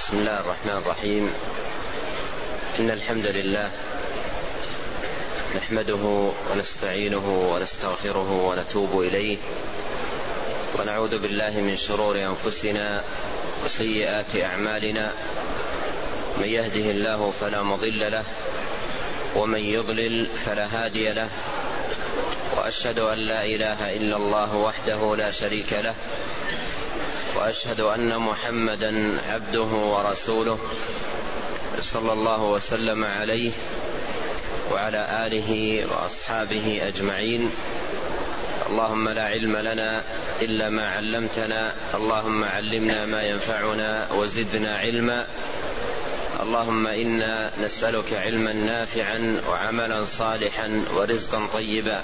بسم الله الرحمن الرحيم. إن الحمد لله نحمده ونستعينه ونستغفره ونتوب إليه، ونعوذ بالله من شرور أنفسنا وسيئات أعمالنا. من يهده الله فلا مضل له، ومن يضلل فلا هادي له، وأشهد أن لا إله إلا الله وحده لا شريك له، وأشهد أن محمدا عبده ورسوله صلى الله وسلم عليه وعلى آله وأصحابه أجمعين. اللهم لا علم لنا إلا ما علمتنا، اللهم علمنا ما ينفعنا وزدنا علما. اللهم إنا نسألك علما نافعا وعملا صالحا ورزقا طيبا.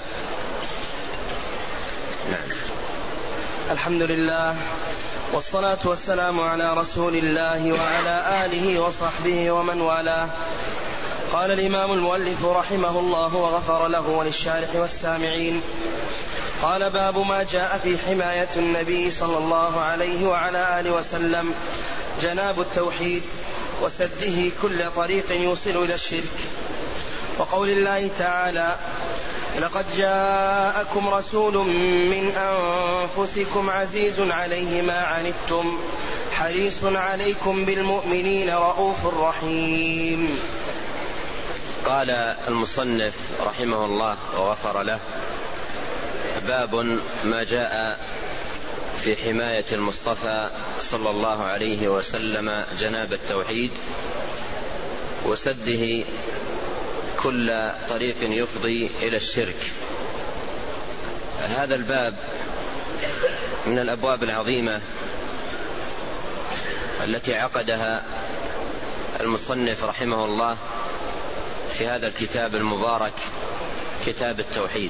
نعم. الحمد لله، والصلاة والسلام على رسول الله وعلى آله وصحبه ومن والاه. قال الإمام المؤلف رحمه الله وغفر له وللشارح والسامعين: قال: باب ما جاء في حماية النبي صلى الله عليه وعلى آله وسلم جناب التوحيد وسده كل طريق يوصل إلى الشرك. وقول الله تعالى: لقد جاءكم رسول من أنفسكم عزيز عليه ما عنتم حريص عليكم بالمؤمنين رؤوف رحيم. قال المصنف رحمه الله وغفر له: باب ما جاء في حماية المصطفى صلى الله عليه وسلم جناب التوحيد وسده كل طريق يفضي إلى الشرك. هذا الباب من الأبواب العظيمة التي عقدها المصنف رحمه الله في هذا الكتاب المبارك، كتاب التوحيد.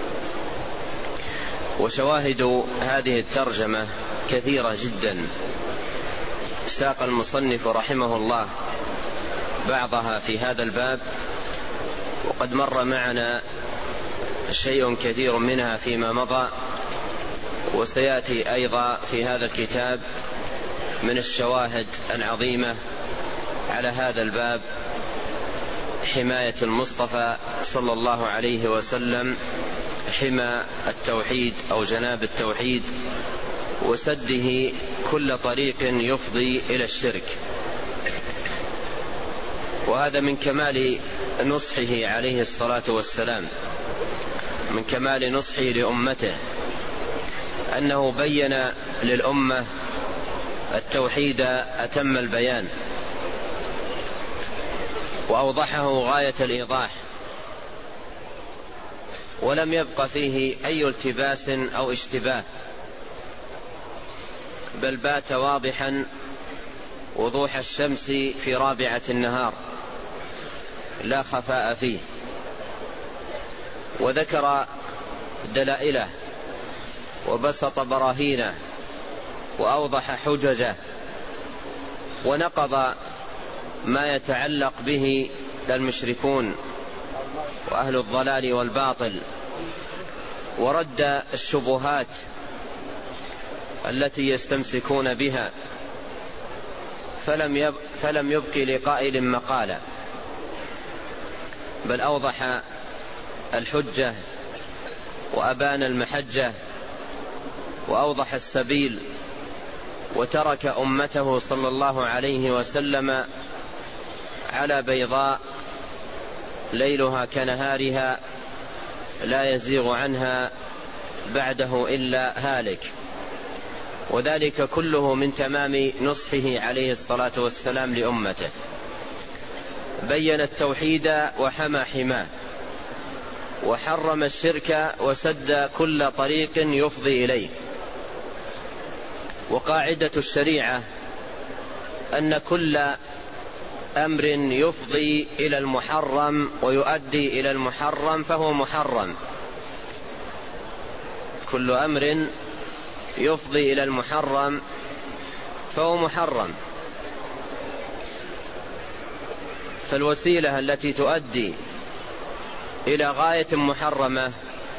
وشواهد هذه الترجمة كثيرة جدا، ساق المصنف رحمه الله بعضها في هذا الباب، وقد مر معنا شيء كثير منها فيما مضى، وسيأتي أيضا في هذا الكتاب من الشواهد العظيمة على هذا الباب: حماية المصطفى صلى الله عليه وسلم، حمى التوحيد أو جناب التوحيد، وسده كل طريق يفضي إلى الشرك. وهذا من كمال نصحه عليه الصلاة والسلام، من كمال نصحه لأمته، أنه بين للأمة التوحيد أتم البيان، وأوضحه غاية الإيضاح، ولم يبق فيه أي التباس أو اشتباه، بل بات واضحا وضوح الشمس في رابعة النهار، لا خفاء فيه. وذكر دلائله وبسط براهينه وأوضح حججه، ونقض ما يتعلق به المشركون وأهل الضلال والباطل، ورد الشبهات التي يستمسكون بها، فلم يبق لقائل مقالا، بل أوضح الحجة وأبان المحجة وأوضح السبيل، وترك أمته صلى الله عليه وسلم على بيضاء ليلها كنهارها لا يزيغ عنها بعده إلا هالك. وذلك كله من تمام نصحه عليه الصلاة والسلام لأمته. بين التوحيد وحمى حماه، وحرم الشرك وسد كل طريق يفضي إليه. وقاعدة الشريعة أن كل أمر يفضي إلى المحرم ويؤدي إلى المحرم فهو محرم. كل أمر يفضي إلى المحرم فهو محرم. فالوسيلة التي تؤدي إلى غاية محرمة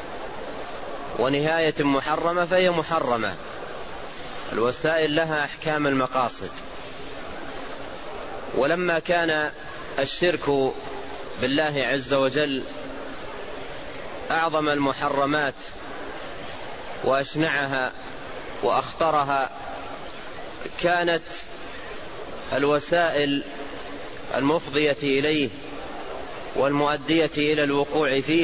ونهاية محرمة فهي محرمة. الوسائل لها أحكام المقاصد، ولما كان الشرك بالله عز وجل أعظم المحرمات وأشنعها وأخطرها، كانت الوسائل المفضية إليه والمؤدية إلى الوقوع فيه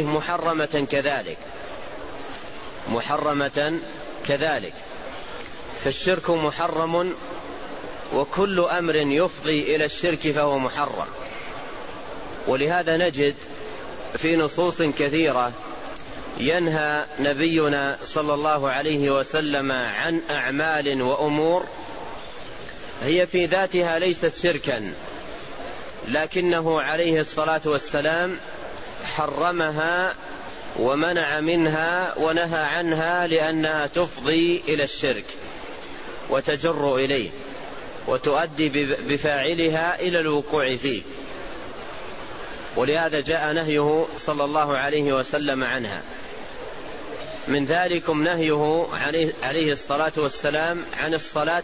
محرمة كذلك. فالشرك محرم، وكل أمر يفضي إلى الشرك فهو محرم. ولهذا نجد في نصوص كثيرة ينهى نبينا صلى الله عليه وسلم عن أعمال وأمور هي في ذاتها ليست شركا، لكنه عليه الصلاة والسلام حرمها ومنع منها ونهى عنها لأنها تفضي إلى الشرك وتجر إليه وتؤدي بفاعلها إلى الوقوع فيه. ولهذا جاء نهيه صلى الله عليه وسلم عنها. من ذلكم نهيه عليه الصلاة والسلام عن الصلاة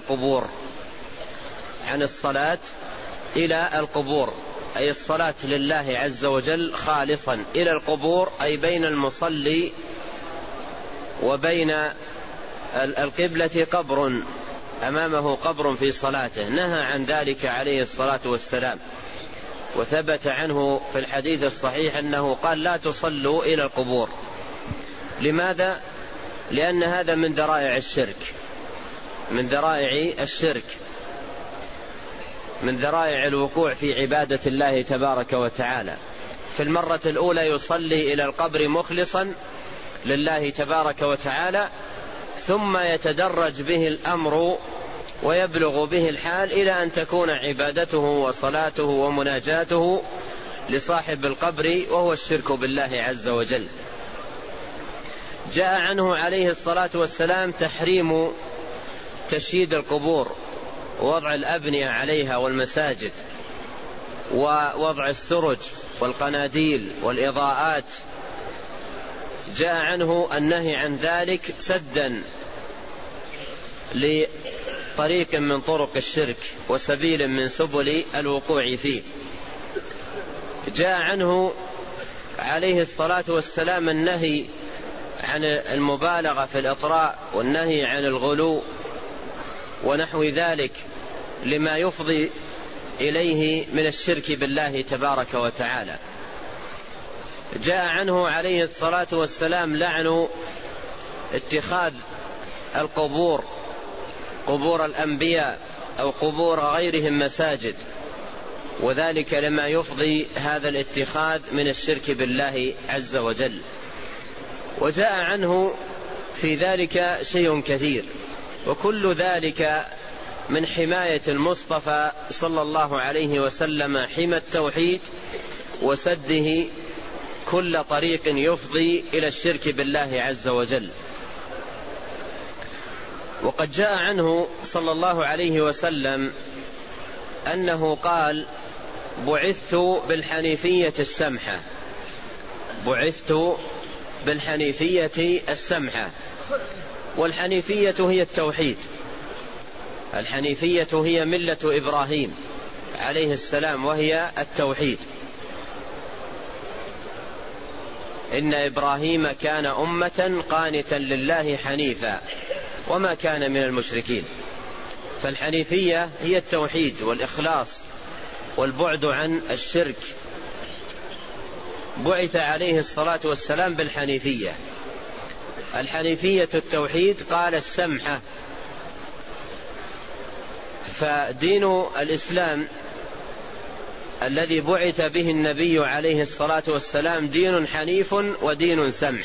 إلى القبور، أي الصلاة لله عز وجل خالصا إلى القبور، أي بين المصلي وبين القبلة قبر، أمامه قبر في صلاته، نهى عن ذلك عليه الصلاة والسلام. وثبت عنه في الحديث الصحيح أنه قال: لا تصلوا إلى القبور. لماذا؟ لأن هذا من ذرائع الشرك، من ذرائع الوقوع في عبادة الله تبارك وتعالى. في المرة الأولى يصلي إلى القبر مخلصا لله تبارك وتعالى، ثم يتدرج به الأمر ويبلغ به الحال إلى أن تكون عبادته وصلاته ومناجاته لصاحب القبر، وهو الشرك بالله عز وجل. جاء عنه عليه الصلاة والسلام تحريم تشييد القبور ووضع الأبنية عليها والمساجد، ووضع السرج والقناديل والإضاءات. جاء عنه النهي عن ذلك سدا لطريق من طرق الشرك وسبيل من سبل الوقوع فيه. جاء عنه عليه الصلاة والسلام النهي عن المبالغة في الإطراء، والنهي عن الغلو ونحو ذلك، لما يفضي إليه من الشرك بالله تبارك وتعالى. جاء عنه عليه الصلاة والسلام لعن اتخاذ القبور، قبور الأنبياء أو قبور غيرهم مساجد، وذلك لما يفضي هذا الاتخاذ من الشرك بالله عز وجل. وجاء عنه في ذلك شيء كثير، وكل ذلك من حماية المصطفى صلى الله عليه وسلم، حمى التوحيد وسده كل طريق يفضي إلى الشرك بالله عز وجل. وقد جاء عنه صلى الله عليه وسلم أنه قال: بعثت بالحنيفية السمحة. والحنيفية هي التوحيد، الحنيفية هي ملة إبراهيم عليه السلام، وهي التوحيد. إن إبراهيم كان أمة قانتا لله حنيفا وما كان من المشركين. فالحنيفية هي التوحيد والإخلاص والبعد عن الشرك. بعث عليه الصلاة والسلام بالحنيفية. الحنيفية التوحيد، قال السمحة. فدين الإسلام الذي بعث به النبي عليه الصلاة والسلام دين حنيف ودين سمح.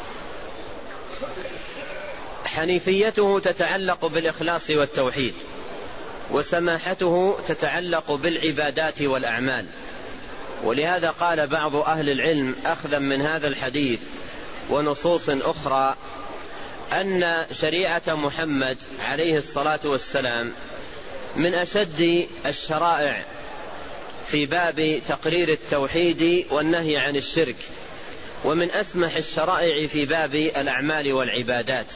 حنيفيته تتعلق بالإخلاص والتوحيد، وسماحته تتعلق بالعبادات والأعمال. ولهذا قال بعض أهل العلم أخذا من هذا الحديث ونصوص أخرى أن شريعة محمد عليه الصلاة والسلام من أشد الشرائع في باب تقرير التوحيد والنهي عن الشرك، ومن أسمح الشرائع في باب الأعمال والعبادات.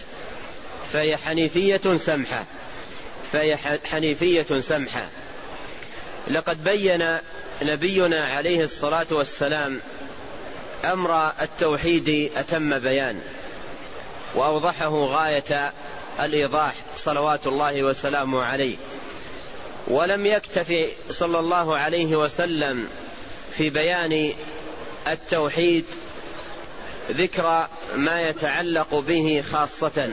فهي حنيفية سمحة. لقد بين نبينا عليه الصلاة والسلام أمر التوحيد أتم بيان، وأوضحه غاية الإيضاح صلوات الله وسلامه عليه. ولم يكتفي صلى الله عليه وسلم في بيان التوحيد ذكر ما يتعلق به خاصة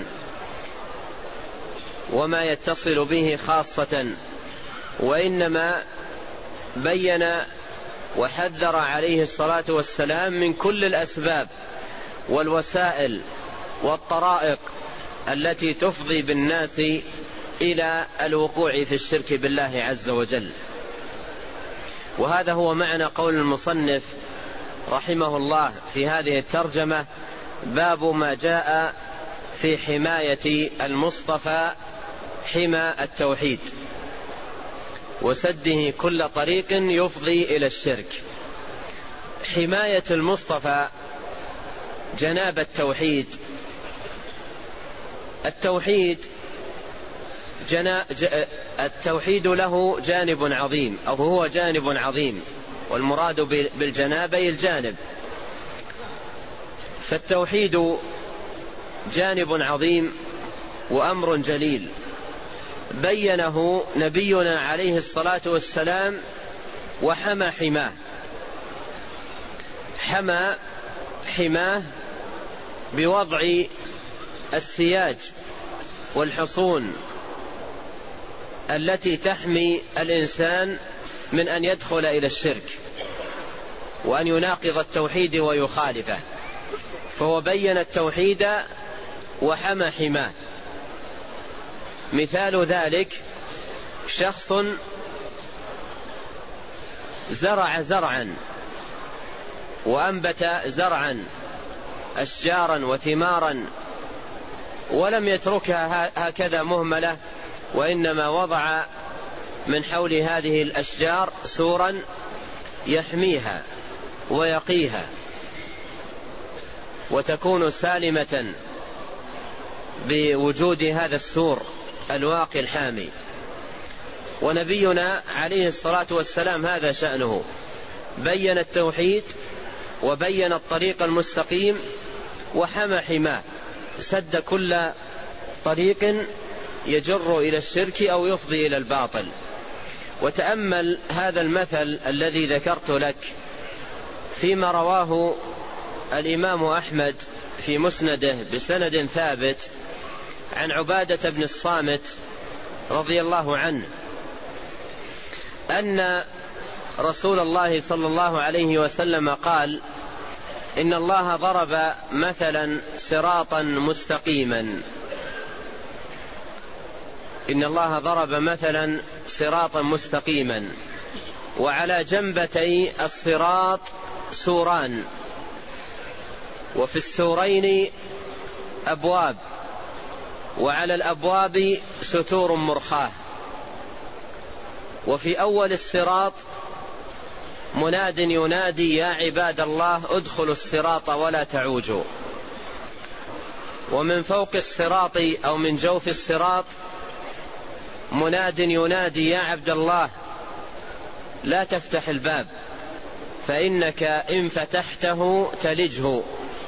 وما يتصل به خاصة، وإنما بين وحذر عليه الصلاة والسلام من كل الأسباب والوسائل والطرائق التي تفضي بالناس إلى الوقوع في الشرك بالله عز وجل. وهذا هو معنى قول المصنف رحمه الله في هذه الترجمة: باب ما جاء في حماية المصطفى حمى التوحيد وسده كل طريق يفضي إلى الشرك. حماية المصطفى جناب التوحيد. التوحيد له جانب عظيم، أو هو جانب عظيم، والمراد بالجنابي الجانب. فالتوحيد جانب عظيم وأمر جليل بينه نبينا عليه الصلاة والسلام وحمى حماه بوضع السياج والحصون التي تحمي الإنسان من أن يدخل إلى الشرك وأن يناقض التوحيد ويخالفه. فهو بين التوحيد وحمى حماه. مثال ذلك: شخص زرع زرعا وأنبت زرعا أشجارا وثمارا ولم يتركها هكذا مهملة، وإنما وضع من حول هذه الأشجار سورا يحميها ويقيها وتكون سالمة بوجود هذا السور الواقي الحامي. ونبينا عليه الصلاة والسلام هذا شأنه، بين التوحيد وبين الطريق المستقيم وحمى حماه، سد كل طريق يجر إلى الشرك أو يفضي إلى الباطل. وتأمل هذا المثل الذي ذكرت لك فيما رواه الإمام أحمد في مسنده بسند ثابت عن عبادة بن الصامت رضي الله عنه أن رسول الله صلى الله عليه وسلم قال: إن الله ضرب مثلا صراطا مستقيما. إن الله ضرب مثلا صراطا مستقيما وعلى جنبتي الصراط سوران، وفي السورين أبواب، وعلى الأبواب ستور مرخاة، وفي أول الصراط مناد ينادي: يا عباد الله ادخلوا الصراط ولا تعوجوا. ومن فوق الصراط أو من جوف الصراط مناد ينادي: يا عبد الله لا تفتح الباب فإنك إن فتحته تلجه.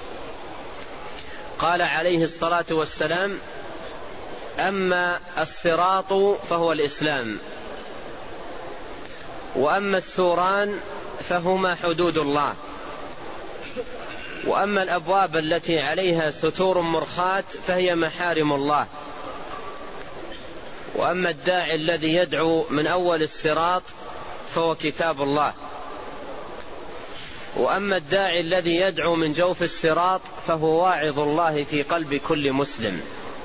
قال عليه الصلاة والسلام: أما الصراط فهو الإسلام، وأما السوران فهما حدود الله، وأما الأبواب التي عليها ستور مرخاة فهي محارم الله، وأما الداعي الذي يدعو من أول الصراط فهو كتاب الله، وأما الداعي الذي يدعو من جوف الصراط فهو واعظ الله في قلب كل مسلم.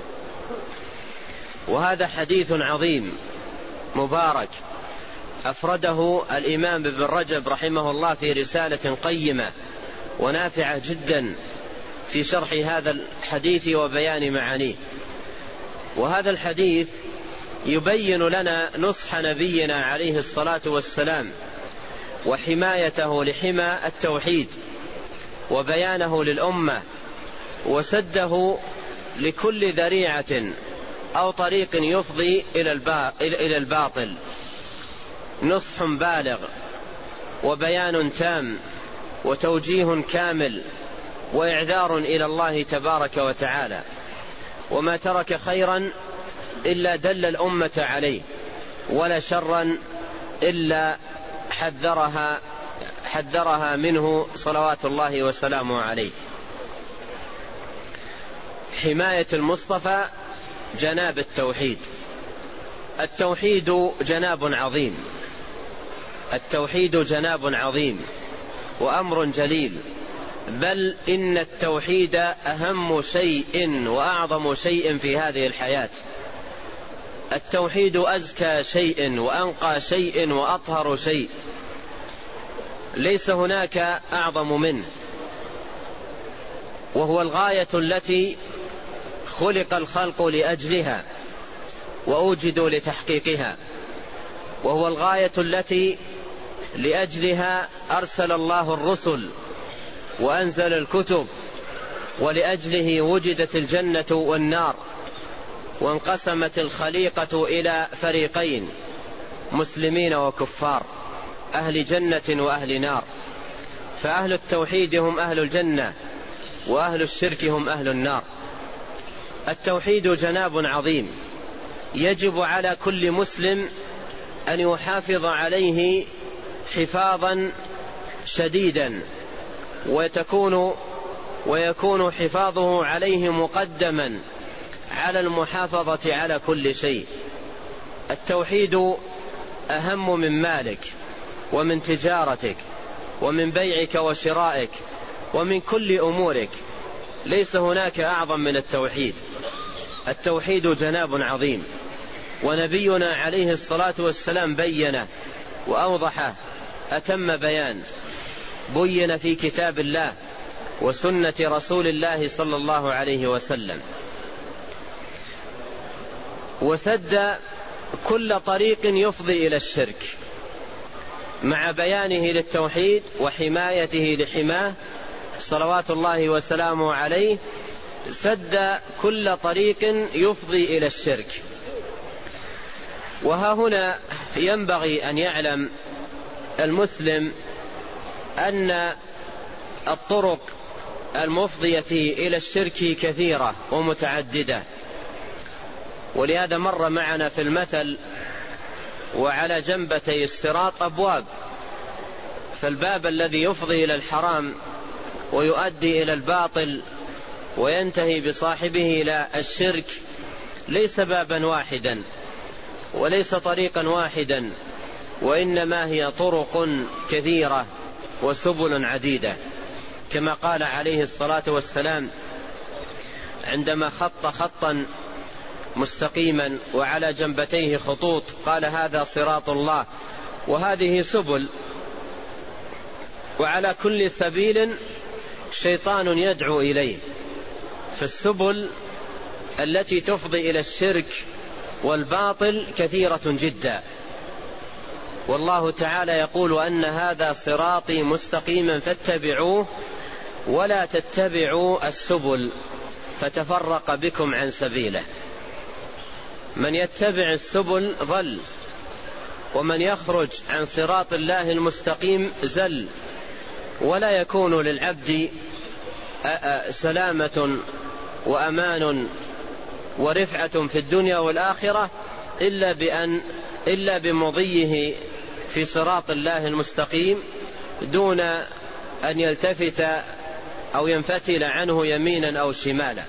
وهذا حديث عظيم مبارك أفرده الإمام ابن رجب رحمه الله في رسالة قيمة ونافعة جدا في شرح هذا الحديث وبيان معانيه. وهذا الحديث يبين لنا نصح نبينا عليه الصلاة والسلام وحمايته لحمى التوحيد وبيانه للأمة وسده لكل ذريعة أو طريق يفضي إلى الباطل. نصح بالغ وبيان تام وتوجيه كامل وإعذار إلى الله تبارك وتعالى، وما ترك خيرا إلا دل الأمة عليه، ولا شرا إلا حذرها منه صلوات الله وسلامه عليه. حماية المصطفى جناب التوحيد. التوحيد جناب عظيم، التوحيد جناب عظيم وأمر جليل، بل إن التوحيد أهم شيء وأعظم شيء في هذه الحياة. التوحيد أزكى شيء وأنقى شيء وأطهر شيء، ليس هناك أعظم منه، وهو الغاية التي خلق الخلق لأجلها وأوجدوا لتحقيقها، وهو الغاية التي لأجلها أرسل الله الرسل وأنزل الكتب، ولأجله وجدت الجنة والنار، وانقسمت الخليقة إلى فريقين، مسلمين وكفار، أهل جنة وأهل نار، فأهل التوحيد هم أهل الجنة، وأهل الشرك هم أهل النار. التوحيد جناب عظيم، يجب على كل مسلم أن يحافظ عليه حفاظا شديدا، ويكون حفاظه عليه مقدما على المحافظة على كل شيء. التوحيد أهم من مالك ومن تجارتك ومن بيعك وشرائك ومن كل أمورك، ليس هناك أعظم من التوحيد. التوحيد جناب عظيم، ونبينا عليه الصلاة والسلام بينه وأوضحه أتم بيان، بين في كتاب الله وسنة رسول الله صلى الله عليه وسلم، وسد كل طريق يفضي إلى الشرك مع بيانه للتوحيد وحمايته لحماه صلوات الله وسلامه عليه. سد كل طريق يفضي إلى الشرك. وها هنا ينبغي أن يعلم المسلم أن الطرق المفضية إلى الشرك كثيرة ومتعددة، ولهذا مر معنا في المثل وعلى جنبتي الصراط أبواب، فالباب الذي يفضي إلى الحرام ويؤدي إلى الباطل وينتهي بصاحبه إلى الشرك ليس بابا واحدا وليس طريقا واحدا، وإنما هي طرق كثيرة وسبل عديدة، كما قال عليه الصلاة والسلام عندما خط خطا مستقيما وعلى جنبتيه خطوط، قال هذا صراط الله، وهذه سبل، وعلى كل سبيل شيطان يدعو إليه. فالسبل التي تفضي إلى الشرك والباطل كثيرة جدا، والله تعالى يقول وأن هذا صراطي مستقيما فاتبعوه ولا تتبعوا السبل فتفرق بكم عن سبيله. من يتبع السبل ضل، ومن يخرج عن صراط الله المستقيم زل، ولا يكون للعبد سلامة وأمان ورفعة في الدنيا والآخرة إلا بمضيه في صراط الله المستقيم دون أن يلتفت أو ينفتل عنه يمينا أو شمالا.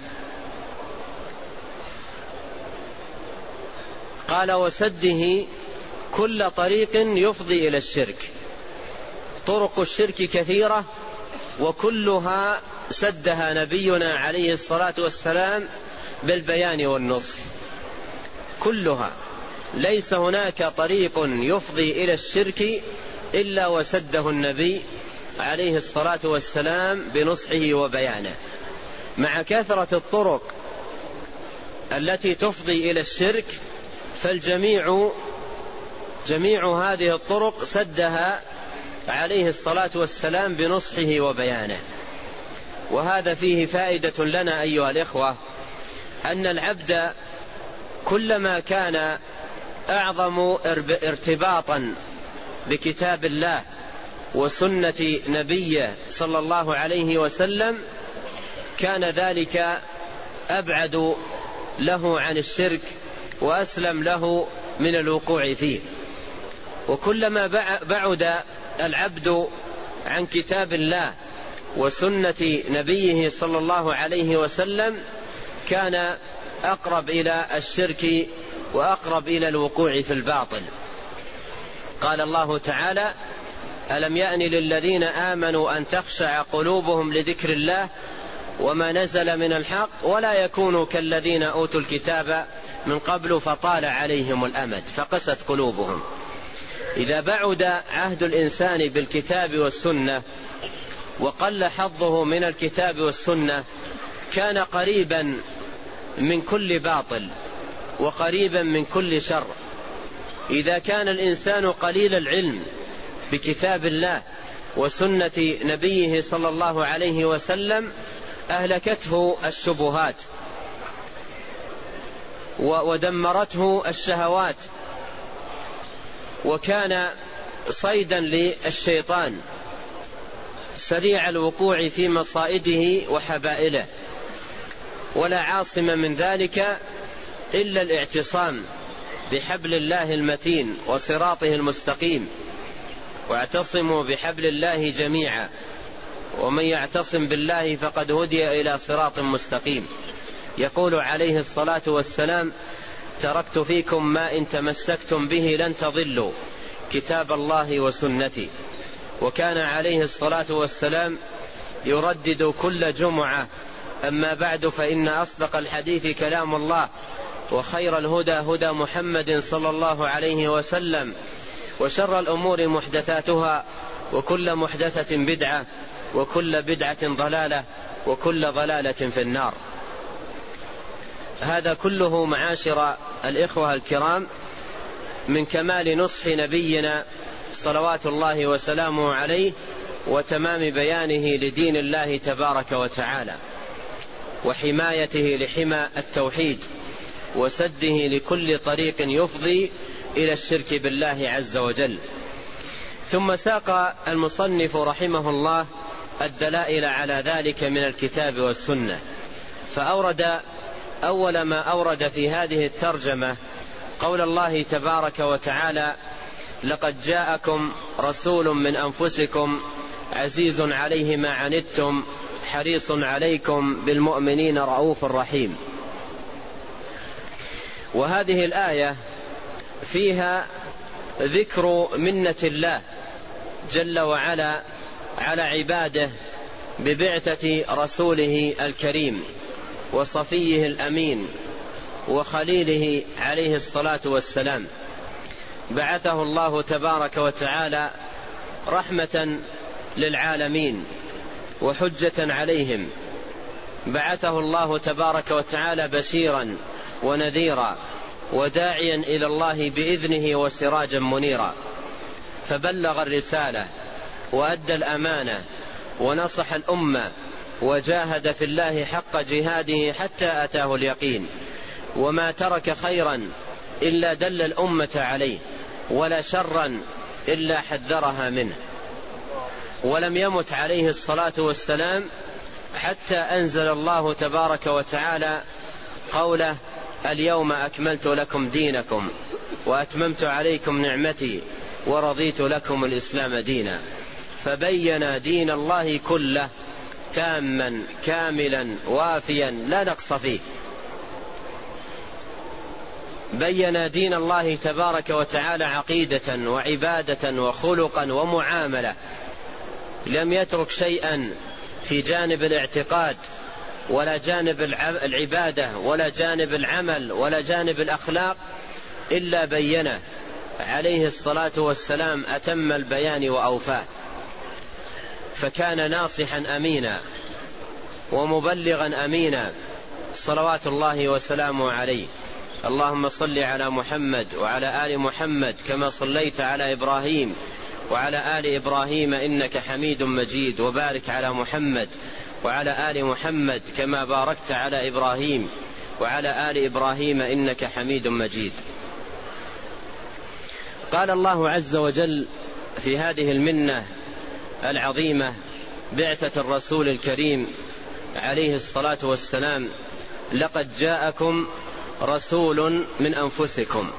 قال وسده كل طريق يفضي إلى الشرك. طرق الشرك كثيرة، وكلها سدها نبينا عليه الصلاة والسلام بالبيان والنصح، كلها، ليس هناك طريق يفضي إلى الشرك إلا وسده النبي عليه الصلاة والسلام بنصحه وبيانه. مع كثرة الطرق التي تفضي إلى الشرك جميع هذه الطرق سدها عليه الصلاة والسلام بنصحه وبيانه. وهذا فيه فائدة لنا أيها الإخوة، أن العبد كلما كان أعظم ارتباطا بكتاب الله وسنة نبيه صلى الله عليه وسلم كان ذلك أبعد له عن الشرك وأسلم له من الوقوع فيه. وكلما بعد العبد عن كتاب الله وسنة نبيه صلى الله عليه وسلم كان أقرب إلى الشرك وأقرب إلى الوقوع في الباطل. قال الله تعالى: ألم يأن للذين آمنوا أن تخشع قلوبهم لذكر الله وما نزل من الحق ولا يكونوا كالذين أوتوا الكتاب من قبل فطال عليهم الأمد فقست قلوبهم. إذا بعد عهد الإنسان بالكتاب والسنة وقل حظه من الكتاب والسنة كان قريبا من كل باطل وقريبا من كل شر. إذا كان الإنسان قليل العلم بكتاب الله وسنة نبيه صلى الله عليه وسلم أهلكته الشبهات ودمرته الشهوات وكان صيدا للشيطان سريع الوقوع في مصائده وحبائله. ولا عاصم من ذلك إلا الاعتصام بحبل الله المتين وصراطه المستقيم. واعتصموا بحبل الله جميعا ومن يعتصم بالله فقد هدي إلى صراط مستقيم. يقول عليه الصلاة والسلام: تركت فيكم ما إن تمسكتم به لن تضلوا كتاب الله وسنتي. وكان عليه الصلاة والسلام يردد كل جمعة: أما بعد فإن أصدق الحديث كلام الله وخير الهدى هدى محمد صلى الله عليه وسلم وشر الأمور محدثاتها وكل محدثة بدعة وكل بدعة ضلالة وكل ضلالة في النار. هذا كله معاشر الإخوة الكرام من كمال نصح نبينا صلوات الله وسلامه عليه وتمام بيانه لدين الله تبارك وتعالى وحمايته لحمى التوحيد وسده لكل طريق يفضي إلى الشرك بالله عز وجل. ثم ساق المصنف رحمه الله الدلائل على ذلك من الكتاب والسنة، فأورد أول ما أورد في هذه الترجمة قول الله تبارك وتعالى: لقد جاءكم رسول من أنفسكم عزيز عليه ما عنتم حريص عليكم بالمؤمنين رؤوف رحيم. وهذه الآية فيها ذكر منة الله جل وعلا على عباده ببعثة رسوله الكريم وصفيه الأمين وخليله عليه الصلاة والسلام. بعثه الله تبارك وتعالى رحمة للعالمين وحجة عليهم. بعثه الله تبارك وتعالى بشيرا ونذيرا وداعيا إلى الله بإذنه وسراجا منيرا، فبلغ الرسالة وأدى الأمانة ونصح الأمة وجاهد في الله حق جهاده حتى أتاه اليقين، وما ترك خيرا إلا دل الأمة عليه ولا شرا إلا حذرها منه. ولم يمت عليه الصلاة والسلام حتى أنزل الله تبارك وتعالى قوله: اليوم أكملت لكم دينكم وأتممت عليكم نعمتي ورضيت لكم الإسلام دينا. فبين دين الله كله تاما كاملا وافيا لا نقص فيه. بين دين الله تبارك وتعالى عقيدة وعبادة وخلقا ومعاملة، لم يترك شيئا في جانب الاعتقاد ولا جانب العبادة ولا جانب العمل ولا جانب الأخلاق إلا بينه عليه الصلاة والسلام أتم البيان وأوفاه. فكان ناصحا أمينا ومبلغا أمينا صلوات الله وسلامه عليه. اللهم صل على محمد وعلى آل محمد كما صليت على إبراهيم وعلى آل إبراهيم إنك حميد مجيد، وبارك على محمد وعلى آل محمد كما باركت على إبراهيم وعلى آل إبراهيم إنك حميد مجيد. قال الله عز وجل في هذه المنة العظيمة بعثة الرسول الكريم عليه الصلاة والسلام: لقد جاءكم رسول من أنفسكم.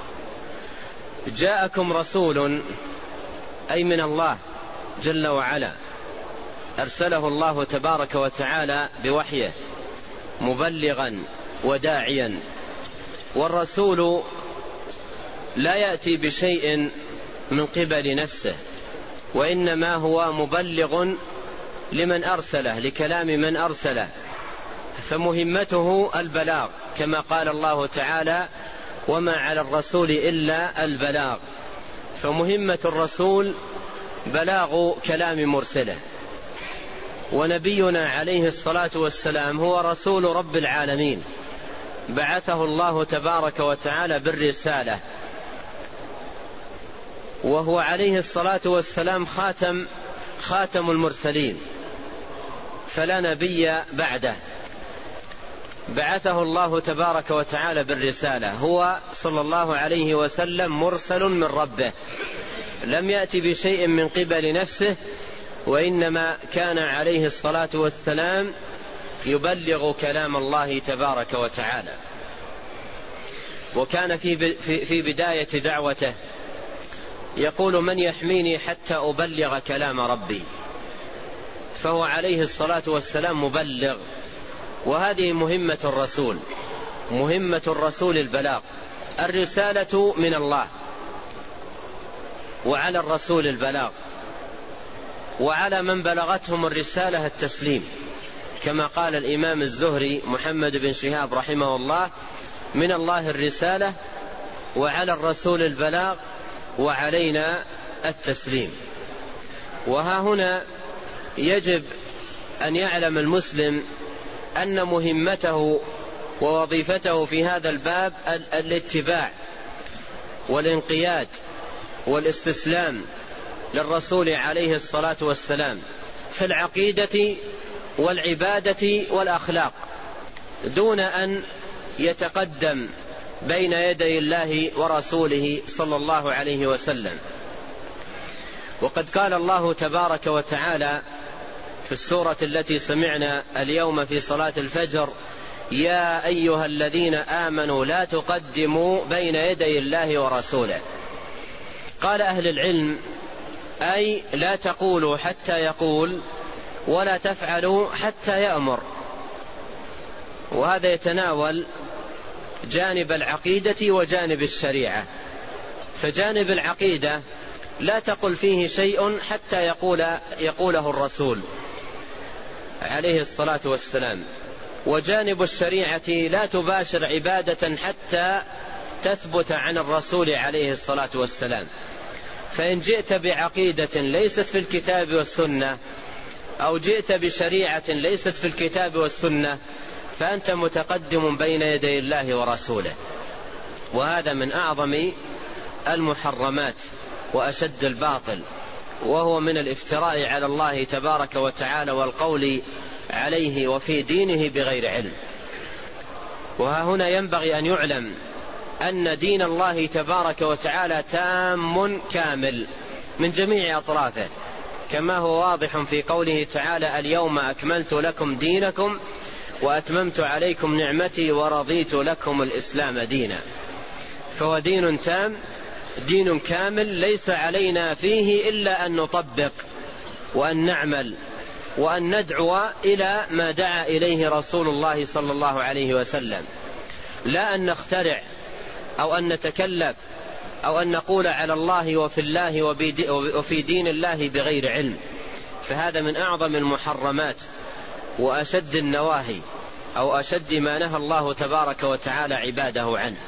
جاءكم رسول أي من الله جل وعلا، أرسله الله تبارك وتعالى بوحيه مبلغا وداعيا. والرسول لا يأتي بشيء من قبل نفسه، وإنما هو مبلغ لمن أرسله، لكلام من أرسله، فمهمته البلاغ، كما قال الله تعالى: وما على الرسول إلا البلاغ. فمهمة الرسول بلاغ كلام مرسله. ونبينا عليه الصلاة والسلام هو رسول رب العالمين، بعثه الله تبارك وتعالى بالرسالة، وهو عليه الصلاة والسلام خاتم المرسلين، فلا نبي بعده. بعثه الله تبارك وتعالى بالرسالة، هو صلى الله عليه وسلم مرسل من ربه، لم يأتي بشيء من قبل نفسه، وإنما كان عليه الصلاة والسلام يبلغ كلام الله تبارك وتعالى. وكان في بداية دعوته يقول: من يحميني حتى أبلغ كلام ربي. فهو عليه الصلاة والسلام مبلغ، وهذه مهمة الرسول. مهمة الرسول البلاغ، الرسالة من الله، وعلى الرسول البلاغ، وعلى من بلغتهم الرسالة التسليم، كما قال الإمام الزهري محمد بن شهاب رحمه الله: من الله الرسالة، وعلى الرسول البلاغ، وعلينا التسليم. وها هنا يجب أن يعلم المسلم أن مهمته ووظيفته في هذا الباب الاتباع والانقياد والاستسلام للرسول عليه الصلاة والسلام في العقيدة والعبادة والأخلاق، دون أن يتقدم بين يدي الله ورسوله صلى الله عليه وسلم. وقد قال الله تبارك وتعالى في السورة التي سمعنا اليوم في صلاة الفجر: يا أيها الذين آمنوا لا تقدموا بين يدي الله ورسوله. قال أهل العلم: أي لا تقولوا حتى يقول، ولا تفعلوا حتى يأمر. وهذا يتناول جانب العقيدة وجانب الشريعة. فجانب العقيدة لا تقل فيه شيء حتى يقوله الرسول عليه الصلاة والسلام. وجانب الشريعة لا تباشر عبادة حتى تثبت عن الرسول عليه الصلاة والسلام. فإن جئت بعقيدة ليست في الكتاب والسنة، أو جئت بشريعة ليست في الكتاب والسنة، فأنت متقدم بين يدي الله ورسوله. وهذا من أعظم المحرمات وأشد الباطل، وهو من الافتراء على الله تبارك وتعالى والقول عليه وفي دينه بغير علم. وها هنا ينبغي أن يعلم أن دين الله تبارك وتعالى تام كامل من جميع أطرافه، كما هو واضح في قوله تعالى: اليوم أكملت لكم دينكم وأتممت عليكم نعمتي ورضيت لكم الإسلام دينا. فهو دين تام، دين كامل، ليس علينا فيه إلا أن نطبق وأن نعمل وأن ندعو إلى ما دعا إليه رسول الله صلى الله عليه وسلم، لا أن نخترع أو أن نتكلف أو أن نقول على الله وفي الله وفي دين الله بغير علم. فهذا من أعظم المحرمات وأشد النواهي، أو أشد ما نهى الله تبارك وتعالى عباده عنه.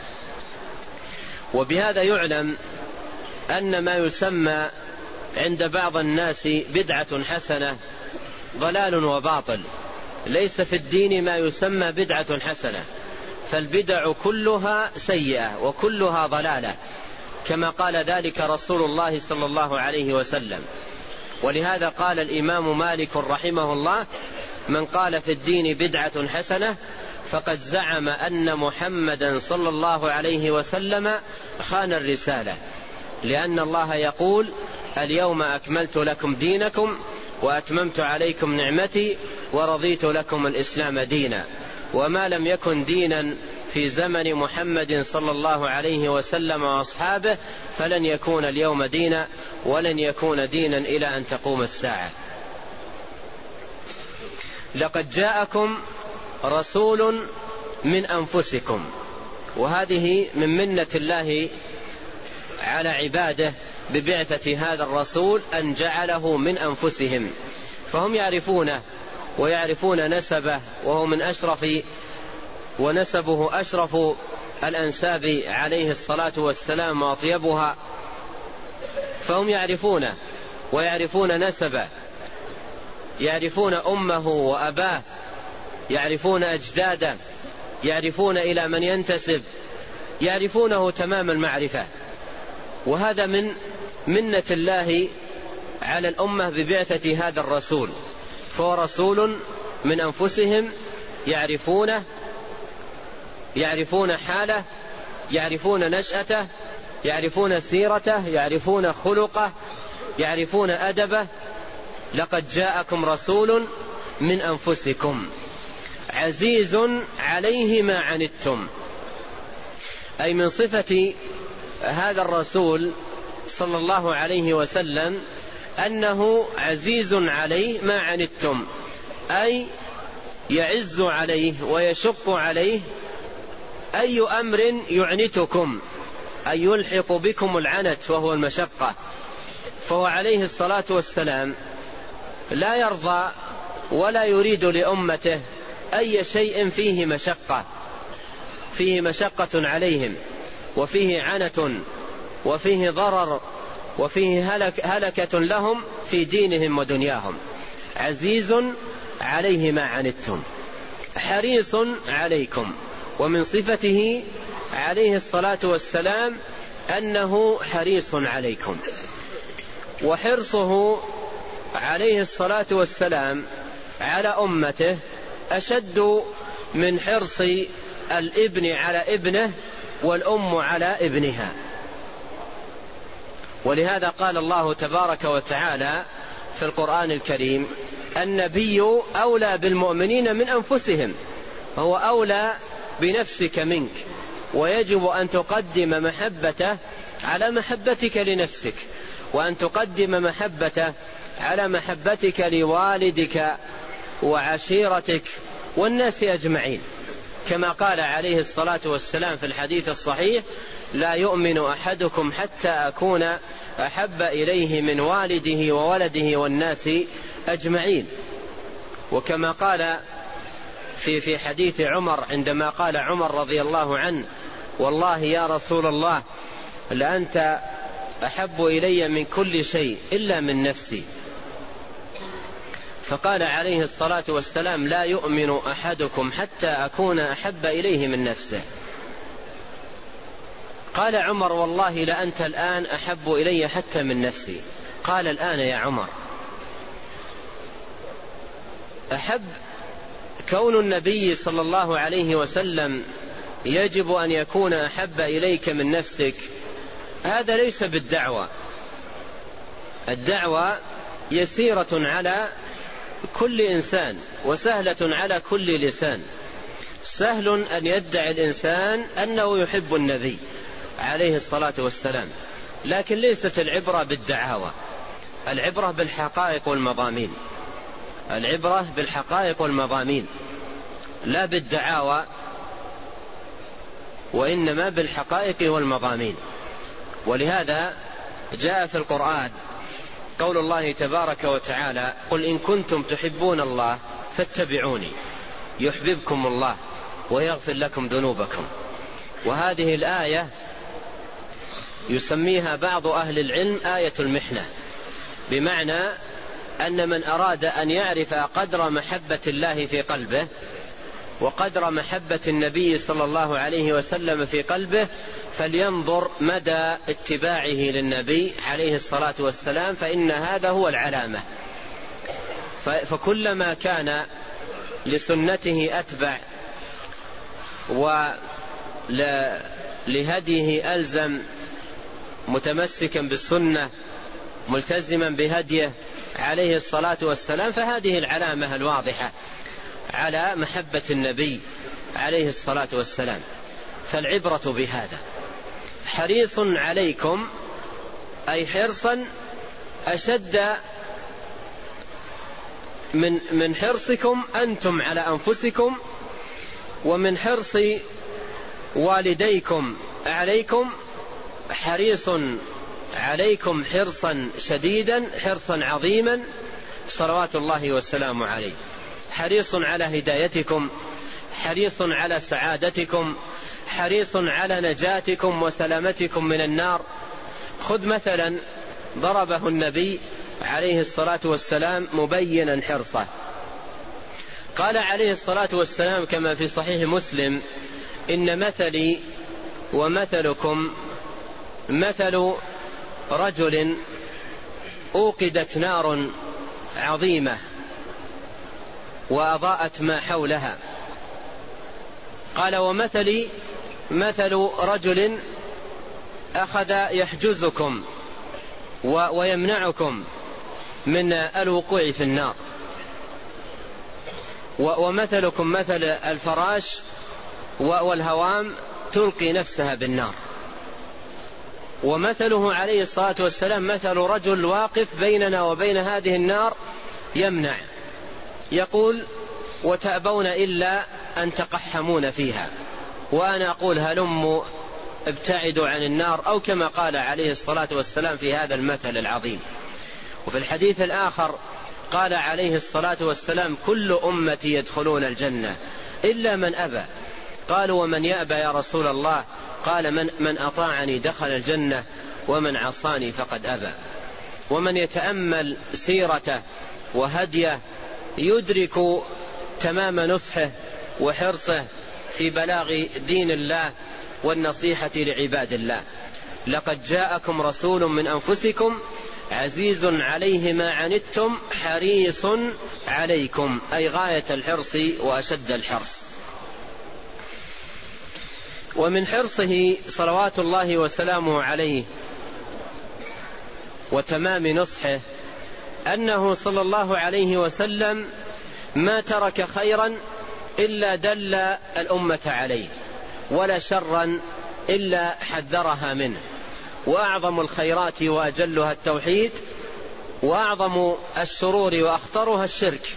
وبهذا يعلم أن ما يسمى عند بعض الناس بدعة حسنة ضلال وباطل. ليس في الدين ما يسمى بدعة حسنة، فالبدع كلها سيئة وكلها ضلالة، كما قال ذلك رسول الله صلى الله عليه وسلم. ولهذا قال الإمام مالك رحمه الله: من قال في الدين بدعة حسنة فقد زعم أن محمدا صلى الله عليه وسلم خان الرسالة، لأن الله يقول: اليوم أكملت لكم دينكم وأتممت عليكم نعمتي ورضيت لكم الإسلام دينا. وما لم يكن دينا في زمن محمد صلى الله عليه وسلم وأصحابه فلن يكون اليوم دينا ولن يكون دينا إلى أن تقوم الساعة. لقد جاءكم رسول من أنفسكم، وهذه من منة الله على عباده ببعثة هذا الرسول أن جعله من أنفسهم، فهم يعرفونه ويعرفون نسبه، وهو من أشرف ونسبه أشرف الأنساب عليه الصلاة والسلام وأطيبها، فهم يعرفونه ويعرفون نسبه، يعرفون أمه وأباه، يعرفون أجداده، يعرفون إلى من ينتسب، يعرفونه تمام المعرفة. وهذا من منة الله على الأمة ببعثة هذا الرسول، فهو رسول من أنفسهم يعرفونه، يعرفون حاله، يعرفون نشأته، يعرفون سيرته، يعرفون خلقه، يعرفون أدبه. لقد جاءكم رسول من أنفسكم عزيز عليه ما عنتم، أي من صفة هذا الرسول صلى الله عليه وسلم أنه عزيز عليه ما عنتم، أي يعز عليه ويشق عليه أي أمر يعنتكم، أي يلحق بكم العنت وهو المشقة. فهو عليه الصلاة والسلام لا يرضى ولا يريد لأمته أي شيء فيه مشقة عليهم، وفيه عنة، وفيه ضرر، وفيه هلكة لهم في دينهم ودنياهم. عزيز عليه ما عنتم حريص عليكم، ومن صفته عليه الصلاة والسلام أنه حريص عليكم. وحرصه عليه الصلاة والسلام على أمته أشد من حرص الابن على ابنه والأم على ابنها. ولهذا قال الله تبارك وتعالى في القرآن الكريم: النبي أولى بالمؤمنين من أنفسهم، هو أولى بنفسك منك، ويجب أن تقدم محبته على محبتك لنفسك، وأن تقدم محبته على محبتك لوالدك وعشيرتك والناس أجمعين، كما قال عليه الصلاة والسلام في الحديث الصحيح: لا يؤمن أحدكم حتى أكون أحب إليه من والده وولده والناس أجمعين. وكما قال في حديث عمر عندما قال عمر رضي الله عنه: والله يا رسول الله لأنت أحب إلي من كل شيء إلا من نفسي. فقال عليه الصلاة والسلام: لا يؤمن أحدكم حتى أكون أحب إليه من نفسه. قال عمر: والله لأنت الآن أحب إلي حتى من نفسي. قال: الآن يا عمر. أحب كون النبي صلى الله عليه وسلم يجب أن يكون أحب إليك من نفسك، هذا ليس بالدعوة. الدعوة يسيرة على كل إنسان وسهلة على كل لسان. سهل أن يدعي الإنسان أنه يحب النبي عليه الصلاة والسلام، لكن ليست العبرة بالدعاوى، العبرة بالحقائق والمضامين، العبرة بالحقائق والمضامين لا بالدعاوى، وإنما بالحقائق والمضامين. ولهذا جاء في القرآن قول الله تبارك وتعالى: قل إن كنتم تحبون الله فاتبعوني يحببكم الله ويغفر لكم ذنوبكم. وهذه الآية يسميها بعض أهل العلم آية المحنة، بمعنى أن من أراد أن يعرف قدر محبة الله في قلبه وقدر محبة النبي صلى الله عليه وسلم في قلبه فلينظر مدى اتباعه للنبي عليه الصلاة والسلام، فإن هذا هو العلامة. فكلما كان لسنته أتبع ولهديه ألزم متمسكا بالسنة ملتزما بهديه عليه الصلاة والسلام، فهذه العلامة الواضحة على محبة النبي عليه الصلاة والسلام. فالعبرة بهذا. حريص عليكم أي حرصا أشد من حرصكم أنتم على أنفسكم، ومن حرص والديكم عليكم، حريص عليكم حرصا شديدا، حرصا عظيما صلوات الله والسلام عليه. حريص على هدايتكم، حريص على سعادتكم، حريص على نجاتكم وسلامتكم من النار. خذ مثلا ضربه النبي عليه الصلاة والسلام مبينا حرصه. قال عليه الصلاة والسلام كما في صحيح مسلم: إن مثلي ومثلكم مثل رجل أوقدت نار عظيمة وأضاءت ما حولها. قال: ومثلي مثل رجل أخذ يحجزكم ويمنعكم من الوقوع في النار. ومثلكم مثل الفراش والهوام تلقي نفسها بالنار. ومثله عليه الصلاة والسلام مثل رجل واقف بيننا وبين هذه النار يمنع، يقول: وتأبون إلا أن تقحمون فيها، وأنا أقول: هلموا ابتعدوا عن النار، أو كما قال عليه الصلاة والسلام في هذا المثل العظيم. وفي الحديث الآخر قال عليه الصلاة والسلام: كل أمتي يدخلون الجنة إلا من أبى. قالوا: ومن يأبى يا رسول الله؟ قال: من أطاعني دخل الجنة، ومن عصاني فقد أبى. ومن يتأمل سيرته وهديه يدرك تمام نصحه وحرصه في بلاغ دين الله والنصيحة لعباد الله. لقد جاءكم رسول من أنفسكم عزيز عليه ما عنتم حريص عليكم، أي غاية الحرص وأشد الحرص. ومن حرصه صلوات الله وسلامه عليه وتمام نصحه أنه صلى الله عليه وسلم ما ترك خيرا إلا دل الأمة عليه، ولا شرا إلا حذرها منه. وأعظم الخيرات وأجلها التوحيد، وأعظم الشرور وأخطرها الشرك.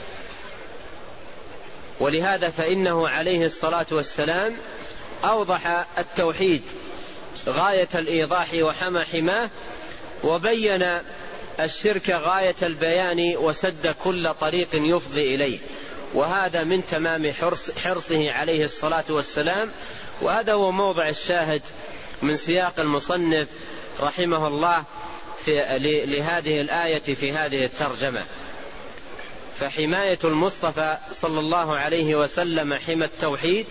ولهذا فإنه عليه الصلاة والسلام أوضح التوحيد غاية الإيضاح وحمى حماه، وبين الشرك غاية البيان وسد كل طريق يفضي إليه. وهذا من تمام حرصه عليه الصلاة والسلام. وهذا هو موضع الشاهد من سياق المصنف رحمه الله لهذه الآية في هذه الترجمة. فحماية المصطفى صلى الله عليه وسلم حمى التوحيد،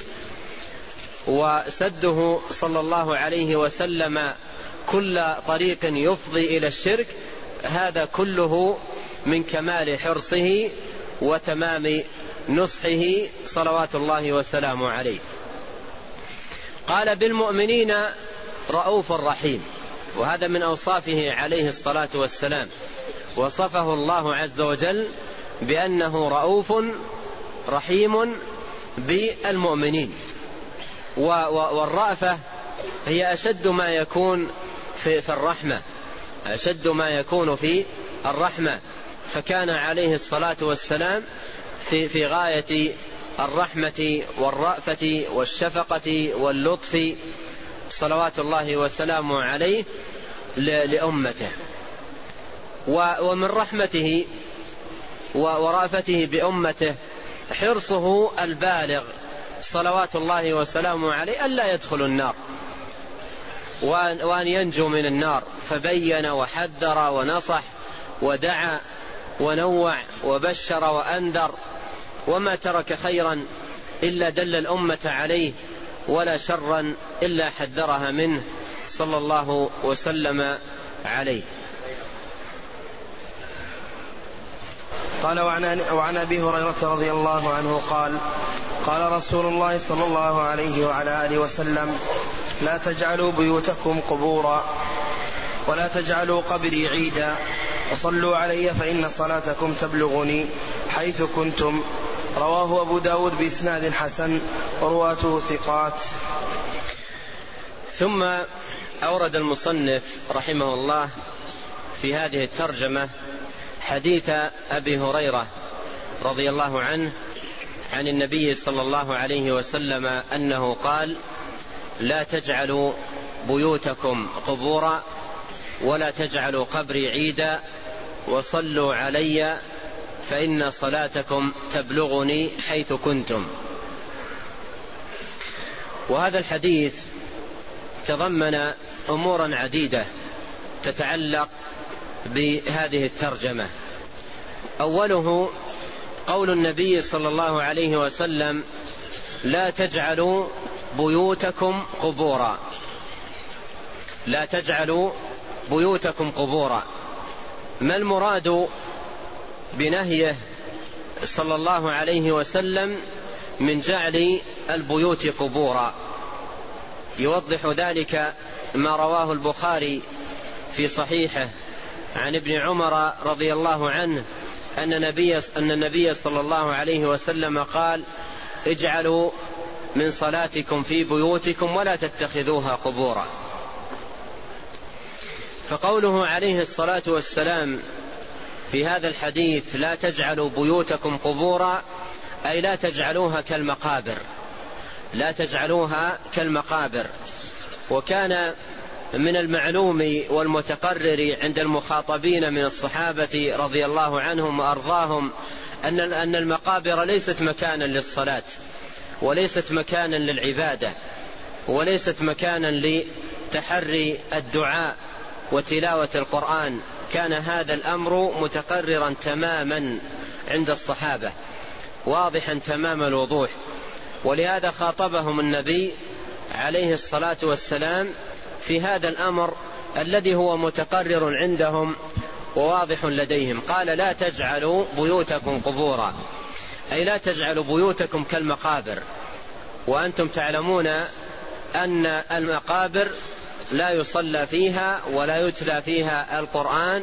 وسده صلى الله عليه وسلم كل طريق يفضي إلى الشرك، هذا كله من كمال حرصه وتمام نصحه صلوات الله وسلامه عليه. قال: بالمؤمنين رؤوف رحيم، وهذا من أوصافه عليه الصلاة والسلام. وصفه الله عز وجل بأنه رؤوف رحيم بالمؤمنين. والرأفة هي أشد ما يكون في الرحمة، أشد ما يكون في الرحمة. فكان عليه الصلاة والسلام في غاية الرحمة والرأفة والشفقة واللطف صلوات الله وسلامه عليه لأمته. ومن رحمته ورأفته بأمته حرصه البالغ صلوات الله وسلامه عليه ألا يدخل النار وأن ينجو من النار. فبين وحذر ونصح ودعا ونوع وبشر وأنذر، وما ترك خيرا إلا دل الأمة عليه، ولا شرا إلا حذرها منه صلى الله وسلم عليه. قال: وعن أبي هريرة رضي الله عنه قال: قال رسول الله صلى الله عليه وعلى آله وسلم: لا تجعلوا بيوتكم قبورا. ولا تجعلوا قبري عيدا وصلوا علي فإن صلاتكم تبلغني حيث كنتم. رواه أبو داود بإسناد حسن ورواته ثقات. ثم أورد المصنف رحمه الله في هذه الترجمة حديث أبي هريرة رضي الله عنه عن النبي صلى الله عليه وسلم أنه قال: لا تجعلوا بيوتكم قبورا ولا تجعلوا قبري عيدا وصلوا علي فإن صلاتكم تبلغني حيث كنتم. وهذا الحديث تضمن أمورا عديدة تتعلق بهذه الترجمة. أوله قول النبي صلى الله عليه وسلم: لا تجعلوا بيوتكم قبورا. لا تجعلوا بيوتكم قبورا. ما المراد بنهيه صلى الله عليه وسلم من جعل البيوت قبورا؟ يوضح ذلك ما رواه البخاري في صحيحه عن ابن عمر رضي الله عنه أن النبي صلى الله عليه وسلم قال: اجعلوا من صلاتكم في بيوتكم ولا تتخذوها قبورا. فقوله عليه الصلاة والسلام في هذا الحديث: لا تجعلوا بيوتكم قبورا، أي لا تجعلوها كالمقابر، لا تجعلوها كالمقابر. وكان من المعلوم والمتقرر عند المخاطبين من الصحابة رضي الله عنهم وأرضاهم أن المقابر ليست مكانا للصلاة، وليست مكانا للعبادة، وليست مكانا لتحري الدعاء وتلاوة القرآن. كان هذا الأمر متقررا تماما عند الصحابة، واضحا تمام الوضوح. ولهذا خاطبهم النبي عليه الصلاة والسلام في هذا الأمر الذي هو متقرر عندهم وواضح لديهم. قال: لا تجعلوا بيوتكم قبورا، أي لا تجعلوا بيوتكم كالمقابر. وأنتم تعلمون أن المقابر لا يصلى فيها ولا يتلى فيها القرآن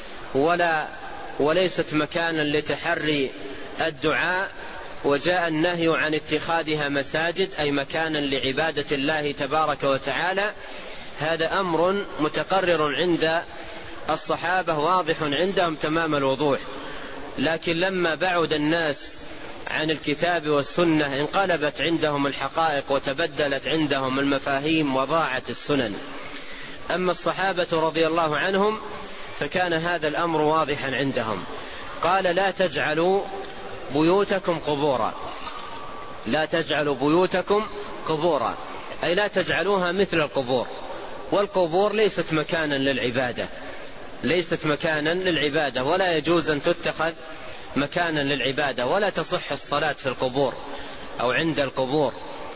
وليست مكانا لتحري الدعاء. وجاء النهي عن اتخاذها مساجد، أي مكانا لعبادة الله تبارك وتعالى. هذا أمر متقرر عند الصحابة، واضح عندهم تمام الوضوح. لكن لما بعد الناس عن الكتاب والسنة انقلبت عندهم الحقائق وتبدلت عندهم المفاهيم وضاعت السنن. أما الصحابة رضي الله عنهم فكان هذا الأمر واضحا عندهم. قال: لا تجعلوا بيوتكم قبورا. لا تجعلوا بيوتكم قبورا، أي لا تجعلوها مثل القبور. والقبور ليست مكانا للعبادة، ليست مكانا للعبادة، ولا يجوز أن تتخذ مكانا للعبادة، ولا تصح الصلاة في القبور أو عند القبور،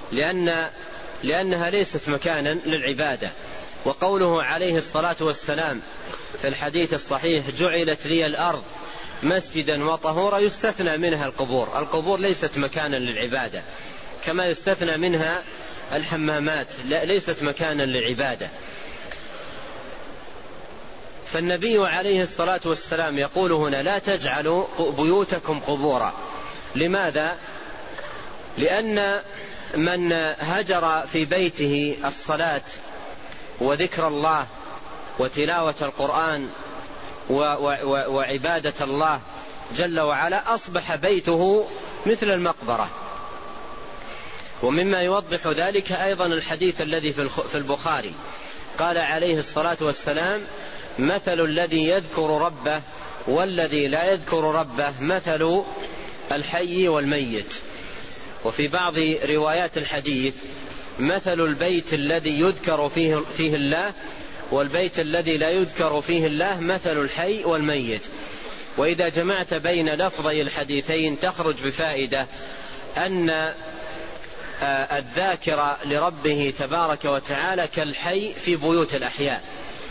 لأنها ليست مكانا للعبادة. وقوله عليه الصلاة والسلام في الحديث الصحيح: جعلت لي الأرض مسجدا وطهورا، يستثنى منها القبور. القبور ليست مكانا للعبادة، كما يستثنى منها الحمامات، ليست مكانا للعبادة. فالنبي عليه الصلاة والسلام يقول هنا: لا تجعلوا بيوتكم قبورا. لماذا؟ لأن من هجر في بيته الصلاة وذكر الله وتلاوة القرآن وعبادة الله جل وعلا أصبح بيته مثل المقبرة. ومما يوضح ذلك أيضا الحديث الذي في البخاري: قال عليه الصلاة والسلام: مثل الذي يذكر ربه والذي لا يذكر ربه مثل الحي والميت. وفي بعض روايات الحديث: مثل البيت الذي يذكر فيه الله والبيت الذي لا يذكر فيه الله مثل الحي والميت. وإذا جمعت بين لفظي الحديثين تخرج بفائدة أن الذاكر لربه تبارك وتعالى كالحي في بيوت الأحياء،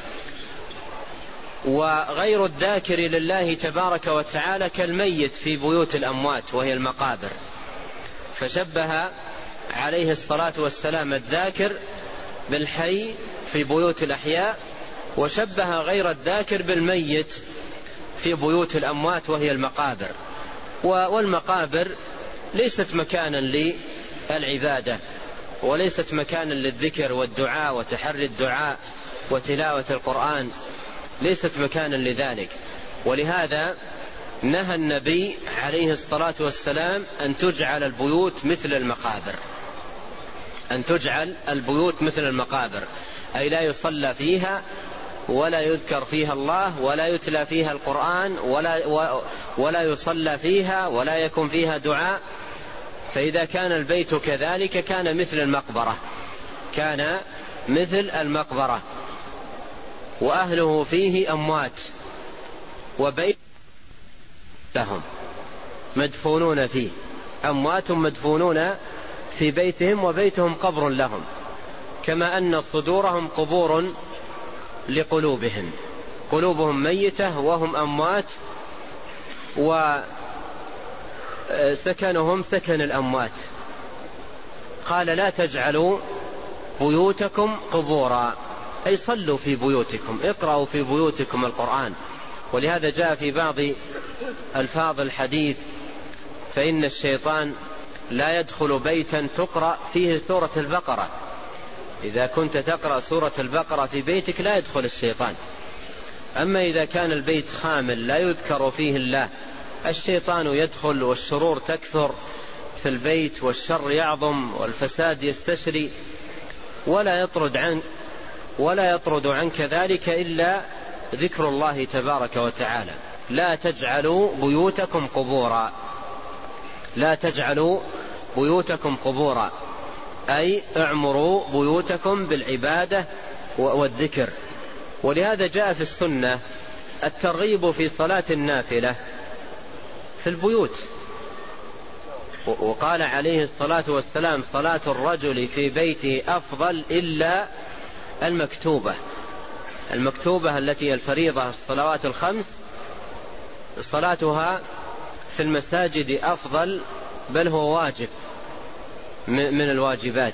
وغير الذاكر لله تبارك وتعالى كالميت في بيوت الأموات وهي المقابر. فشبه عليه الصلاة والسلام الذاكر بالحي في بيوت الأحياء، وشبه غير الذاكر بالميت في بيوت الأموات وهي المقابر. والمقابر ليست مكانا للعبادة وليست مكانا للذكر والدعاء وتحري الدعاء وتلاوة القرآن، ليست مكانا لذلك. ولهذا نهى النبي عليه الصلاة والسلام أن تجعل البيوت مثل المقابر، أن تجعل البيوت مثل المقابر، أي لا يصلى فيها ولا يذكر فيها الله ولا يتلى فيها القرآن ولا يصلى فيها ولا يكون فيها دعاء. فإذا كان البيت كذلك كان مثل المقبرة، كان مثل المقبرة، وأهله فيه أموات وبيت لهم مدفونون فيه، أموات مدفونون في بيتهم وبيتهم قبر لهم، كما أن صدورهم قبور لقلوبهم، قلوبهم ميتة وهم أموات وسكنهم سكن الأموات. قال لا تجعلوا بيوتكم قبورا، أي صلوا في بيوتكم، اقرأوا في بيوتكم القرآن. ولهذا جاء في بعض ألفاظ الحديث فإن الشيطان لا يدخل بيتا تقرأ فيه سورة البقرة، إذا كنت تقرأ سورة البقرة في بيتك لا يدخل الشيطان. أما إذا كان البيت خامل لا يذكر فيه الله الشيطان يدخل والشرور تكثر في البيت والشر يعظم والفساد يستشري، ولا يطرد عنك ذلك إلا ذكر الله تبارك وتعالى. لا تجعلوا بيوتكم قبورا، لا تجعلوا بيوتكم قبورا، أي اعمروا بيوتكم بالعبادة والذكر. ولهذا جاء في السنة الترغيب في صلاة النافلة في البيوت، وقال عليه الصلاة والسلام صلاة الرجل في بيته أفضل إلا المكتوبة، المكتوبة التي الفريضة الصلوات الخمس صلاتها في المساجد أفضل، بل هو واجب من الواجبات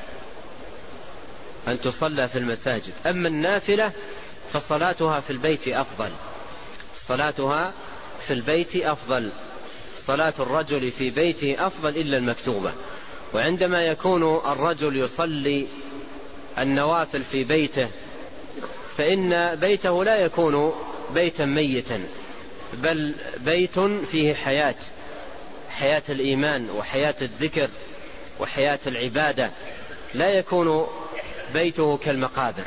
أن تصلى في المساجد. أما النافلة فصلاتها في البيت أفضل، صلاتها في البيت أفضل، صلاة الرجل في بيته أفضل إلا المكتوبة. وعندما يكون الرجل يصلي النوافل في بيته فإن بيته لا يكون بيتا ميتا، بل بيت فيه حياة الإيمان وحياة الذكر وحياة العبادة، لا يكون بيته كالمقابر.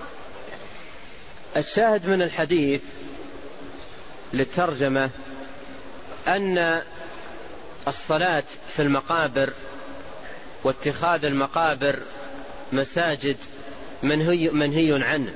الشاهد من الحديث للترجمة أن الصلاة في المقابر واتخاذ المقابر مساجد منهي عنه.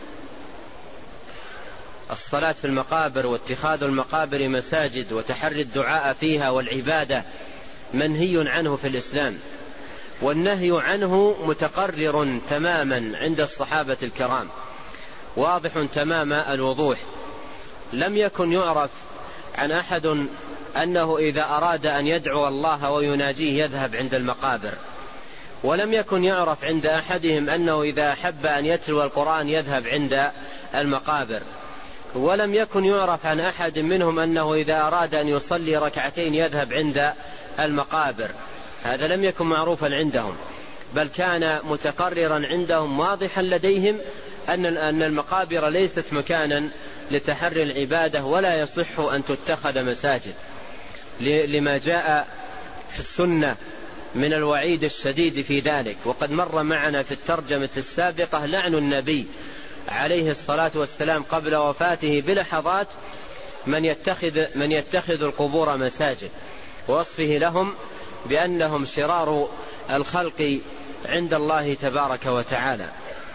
الصلاة في المقابر واتخاذ المقابر مساجد وتحري الدعاء فيها والعبادة منهي عنه في الإسلام، والنهي عنه متقرر تماما عند الصحابة الكرام، واضح تمام الوضوح. لم يكن يعرف عن أحد أنه إذا أراد أن يدعو الله ويناجيه يذهب عند المقابر، ولم يكن يعرف عند أحدهم أنه إذا أحب أن يتلو القرآن يذهب عند المقابر، ولم يكن يعرف عن أحد منهم أنه إذا أراد أن يصلي ركعتين يذهب عند المقابر. هذا لم يكن معروفا عندهم، بل كان متقررا عندهم واضحا لديهم أن المقابر ليست مكانا لتحري العبادة ولا يصح أن تتخذ مساجد، لما جاء في السنة من الوعيد الشديد في ذلك. وقد مر معنا في الترجمة السابقة لعن النبي عليه الصلاة والسلام قبل وفاته بلحظات من يتخذ القبور مساجد، ووصفه لهم بأنهم شرار الخلق عند الله تبارك وتعالى،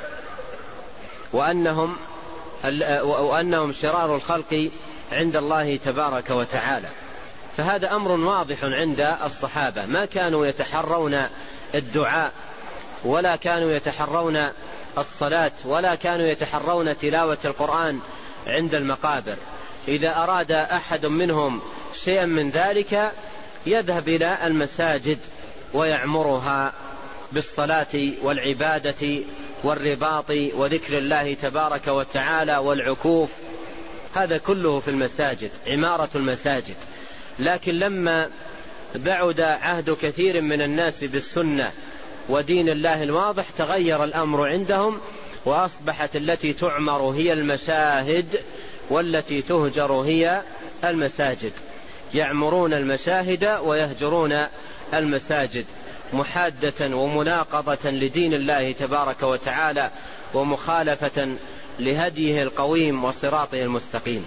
وأنهم شرار الخلق عند الله تبارك وتعالى. فهذا أمر واضح عند الصحابة، ما كانوا يتحرون الدعاء ولا كانوا يتحرون الصلاة ولا كانوا يتحرون تلاوة القرآن عند المقابر. إذا أراد أحد منهم شيئا من ذلك يذهب إلى المساجد ويعمرها بالصلاة والعبادة والرباط وذكر الله تبارك وتعالى والعكوف، هذا كله في المساجد، عمارة المساجد. لكن لما بعد عهد كثير من الناس بالسنة ودين الله الواضح تغير الأمر عندهم، وأصبحت التي تعمر هي المشاهد والتي تهجر هي المساجد. يعمرون المشاهد ويهجرون المساجد، محادة ومناقضة لدين الله تبارك وتعالى، ومخالفة لهديه القويم وصراطه المستقيم.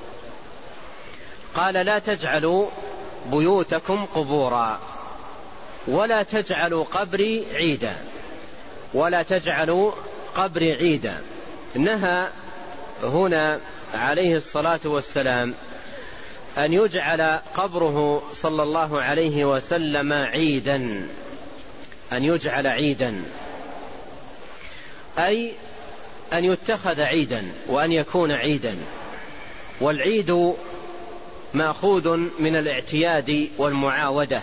قال: لا تجعلوا بيوتكم قبورا ولا تجعلوا قبري عيدا، ولا تجعلوا قبري عيدا. نهى هنا عليه الصلاة والسلام أن يجعل قبره صلى الله عليه وسلم عيدا، أن يجعل عيدا، أي أن يتخذ عيدا وأن يكون عيدا. والعيد مأخوذ من الاعتياد والمعاودة،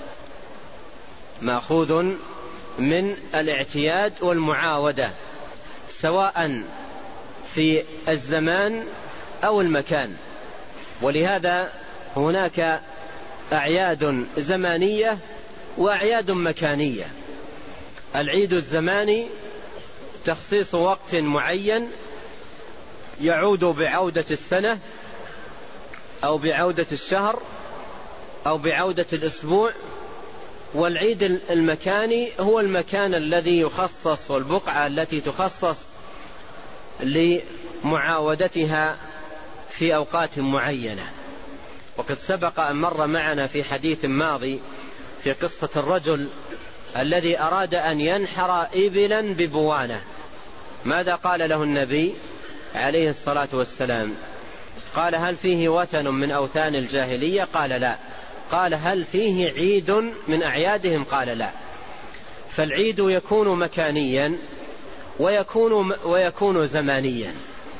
مأخوذ من الاعتياد والمعاودة، سواء في الزمان أو المكان. ولهذا هناك أعياد زمانية وأعياد مكانية. العيد الزماني تخصيص وقت معين يعود بعودة السنة أو بعودة الشهر أو بعودة الأسبوع. والعيد المكاني هو المكان الذي يخصص والبقعة التي تخصص لمعاودتها في أوقات معينة. وقد سبق أن مر معنا في حديث ماضي في قصة الرجل الذي أراد أن ينحر إبلا ببوانة. ماذا قال له النبي عليه الصلاة والسلام؟ قال: هل فيه وثن من أوثان الجاهلية؟ قال: لا. قال: هل فيه عيد من أعيادهم؟ قال: لا. فالعيد يكون مكانيا ويكون زمانيا.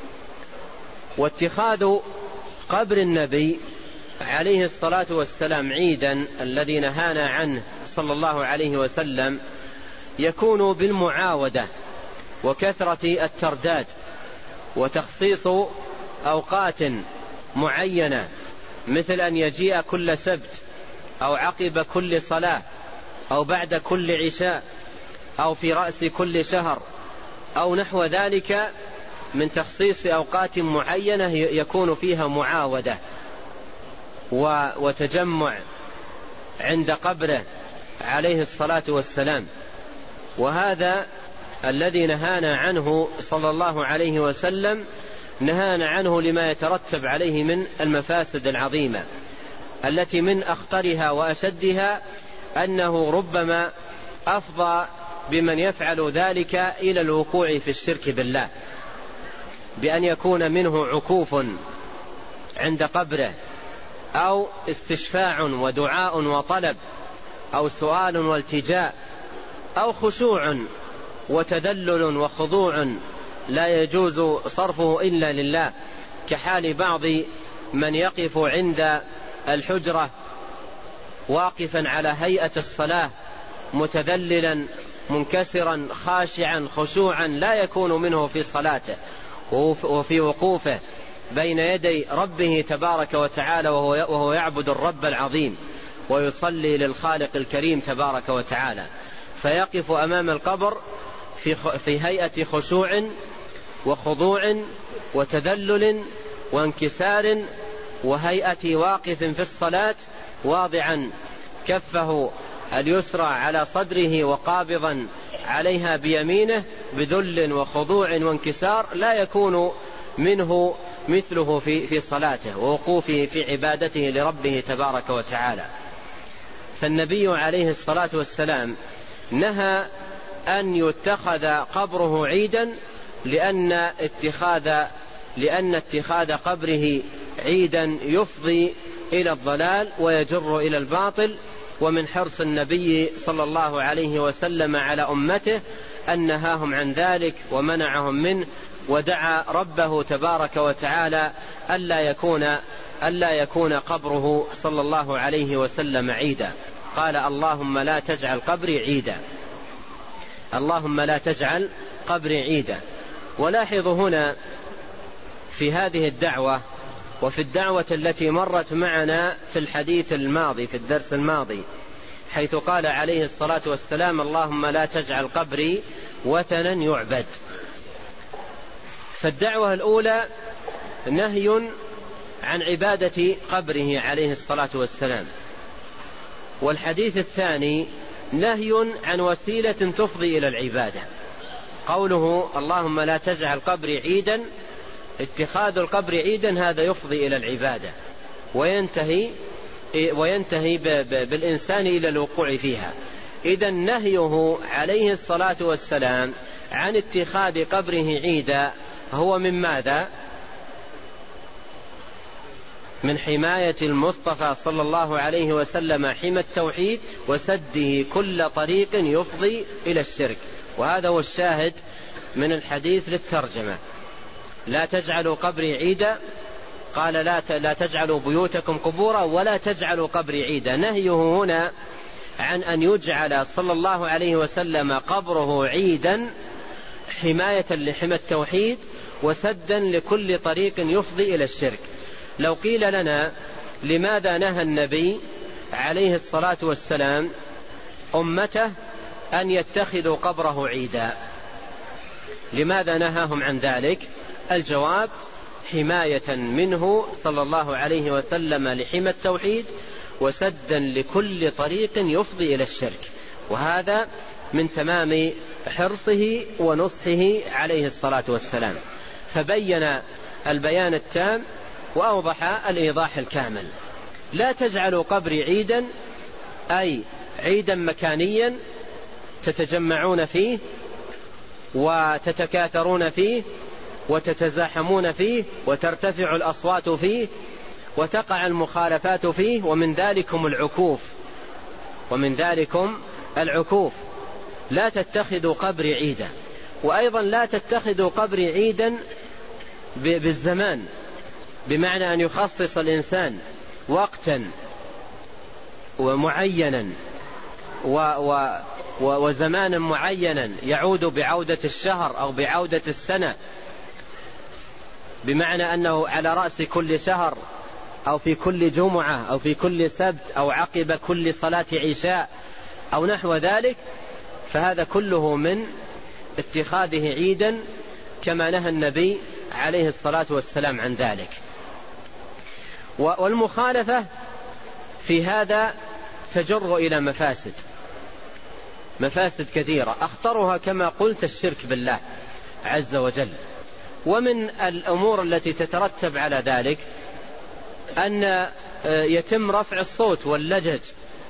واتخاذ قبر النبي عليه الصلاة والسلام عيدا الذي نهانا عنه صلى الله عليه وسلم يكون بالمعاودة وكثرة الترداد وتخصيص أوقات معينة، مثل أن يجيء كل سبت أو عقب كل صلاة أو بعد كل عشاء أو في رأس كل شهر أو نحو ذلك من تخصيص أوقات معينة يكون فيها معاودة وتجمع عند قبره عليه الصلاة والسلام. وهذا الذي نهانا عنه صلى الله عليه وسلم، نهانا عنه لما يترتب عليه من المفاسد العظيمة، التي من أخطرها وأشدها أنه ربما أفضى بمن يفعل ذلك إلى الوقوع في الشرك بالله، بأن يكون منه عكوف عند قبره أو استشفاع ودعاء وطلب أو سؤال والتجاء أو خشوع وتذلل وخضوع لا يجوز صرفه إلا لله، كحال بعض من يقف عند الحجرة واقفا على هيئة الصلاة متذللا منكسرا خاشعا خشوعا لا يكون منه في صلاته وفي وقوفه بين يدي ربه تبارك وتعالى وهو يعبد الرب العظيم ويصلي للخالق الكريم تبارك وتعالى، فيقف أمام القبر في هيئة خشوع وخضوع وتذلل وانكسار وهيئة واقف في الصلاة واضعا كفه اليسرى على صدره وقابضا عليها بيمينه بذل وخضوع وانكسار لا يكون منه مثله في صلاته ووقوفه في عبادته لربه تبارك وتعالى. فالنبي عليه الصلاة والسلام نهى أن يتخذ قبره عيدا لأن اتخاذ قبره عيدا يفضي إلى الضلال ويجر إلى الباطل. ومن حرص النبي صلى الله عليه وسلم على أمته أن نهاهم عن ذلك ومنعهم منه، ودعا ربه تبارك وتعالى ألا يكون قبره صلى الله عليه وسلم عيدا. قال: اللهم لا تجعل قبري عيدا، اللهم لا تجعل القبر عيدا. ولاحظوا هنا في هذه الدعوة وفي الدعوة التي مرت معنا في الحديث الماضي في الدرس الماضي، حيث قال عليه الصلاة والسلام: اللهم لا تجعل قبري وثنا يعبد. فالدعوة الأولى نهي عن عبادة قبره عليه الصلاة والسلام، والحديث الثاني نهي عن وسيلة تفضي إلى العبادة. قوله اللهم لا تجعل قبري عيدا، اتخاذ القبر عيدا هذا يفضي إلى العبادة وينتهي بالإنسان إلى الوقوع فيها. إذا نهيه عليه الصلاة والسلام عن اتخاذ قبره عيدا هو من ماذا؟ من حماية المصطفى صلى الله عليه وسلم حمى التوحيد وسده كل طريق يفضي إلى الشرك. وهذا هو الشاهد من الحديث للترجمة: لا تجعلوا قبري عيدا. قال لا تجعلوا بيوتكم قبورا ولا تجعلوا قبري عيدا. نهيه هنا عن أن يجعل صلى الله عليه وسلم قبره عيدا حماية لحمى التوحيد وسدا لكل طريق يفضي إلى الشرك. لو قيل لنا لماذا نهى النبي عليه الصلاة والسلام أمته أن يتخذوا قبره عيدا، لماذا نهاهم عن ذلك؟ الجواب: حماية منه صلى الله عليه وسلم لحمى التوحيد وسدا لكل طريق يفضي إلى الشرك. وهذا من تمام حرصه ونصحه عليه الصلاة والسلام، فبين البيان التام وأوضح الإيضاح الكامل. لا تجعلوا قبري عيدا، أي عيدا مكانيا تتجمعون فيه وتتكاثرون فيه وتتزاحمون فيه وترتفع الأصوات فيه وتقع المخالفات فيه، ومن ذلكم العكوف. لا تتخذوا قبري عيدا. وأيضا لا تتخذوا قبري عيدا بالزمان، بمعنى أن يخصص الإنسان وقتا معينا وزمانا معينا يعود بعودة الشهر أو بعودة السنة، بمعنى أنه على رأس كل شهر أو في كل جمعة أو في كل سبت أو عقب كل صلاة عشاء أو نحو ذلك. فهذا كله من اتخاذه عيدا، كما نهى النبي عليه الصلاة والسلام عن ذلك. والمخالفة في هذا تجر إلى مفاسد كثيرة، أخطرها كما قلت الشرك بالله عز وجل. ومن الأمور التي تترتب على ذلك أن يتم رفع الصوت واللجج.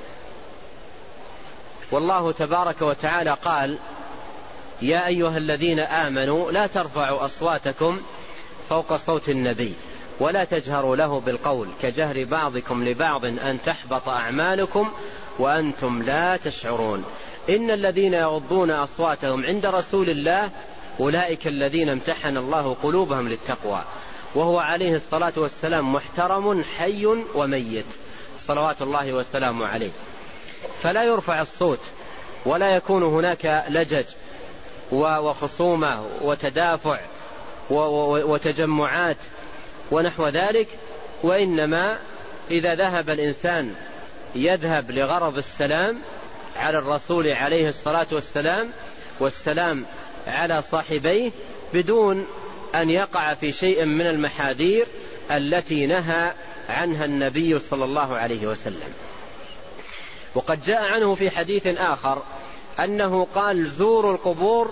والله تبارك وتعالى قال: يا أيها الذين آمنوا لا ترفعوا أصواتكم فوق صوت النبي ولا تجهروا له بالقول كجهر بعضكم لبعض أن تحبط أعمالكم وأنتم لا تشعرون. إن الذين يغضون أصواتهم عند رسول الله أولئك الذين امتحن الله قلوبهم للتقوى. وهو عليه الصلاة والسلام محترم حي وميت صلوات الله والسلام عليه، فلا يرفع الصوت ولا يكون هناك لجج وخصومة وتدافع وتجمعات ونحو ذلك. وإنما إذا ذهب الإنسان يذهب لغرض السلام على الرسول عليه الصلاة والسلام والسلام على صاحبيه بدون أن يقع في شيء من المحاذير التي نهى عنها النبي صلى الله عليه وسلم. وقد جاء عنه في حديث آخر أنه قال: زوروا القبور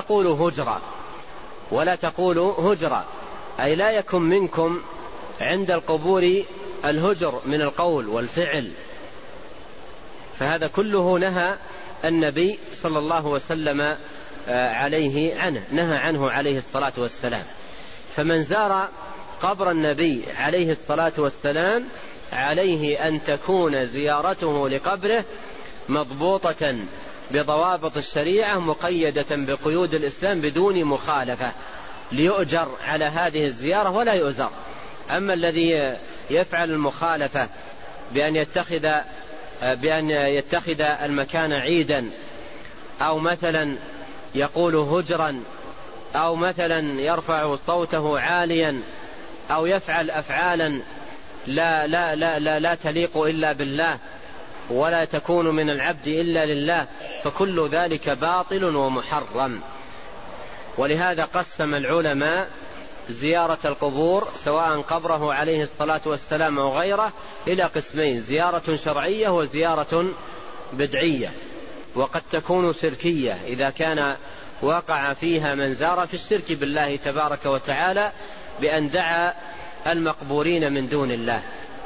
ولا تقولوا هجرا، أي لا يكن منكم عند القبور الهجر من القول والفعل. فهذا كله نهى النبي صلى الله وسلم نهى عنه عليه الصلاة والسلام. فمن زار قبر النبي عليه الصلاة والسلام عليه أن تكون زيارته لقبره مضبوطة بضوابط الشريعة مقيدة بقيود الإسلام بدون مخالفة، ليؤجر على هذه الزيارة ولا يؤزر. أما الذي يفعل المخالفة بأن يتخذ المكان عيدا، أو مثلا يقول هجرا، أو مثلا يرفع صوته عاليا، أو يفعل أفعالا لا تليق إلا بالله، ولا تكون من العبد إلا لله، فكل ذلك باطل ومحرم. ولهذا قسم العلماء زيارة القبور سواء قبره عليه الصلاة والسلام أو غيره إلى قسمين: زيارة شرعية وزيارة بدعية. وقد تكون شركية إذا كان وقع فيها من زار في الشرك بالله تبارك وتعالى بأن دعا المقبورين من دون الله.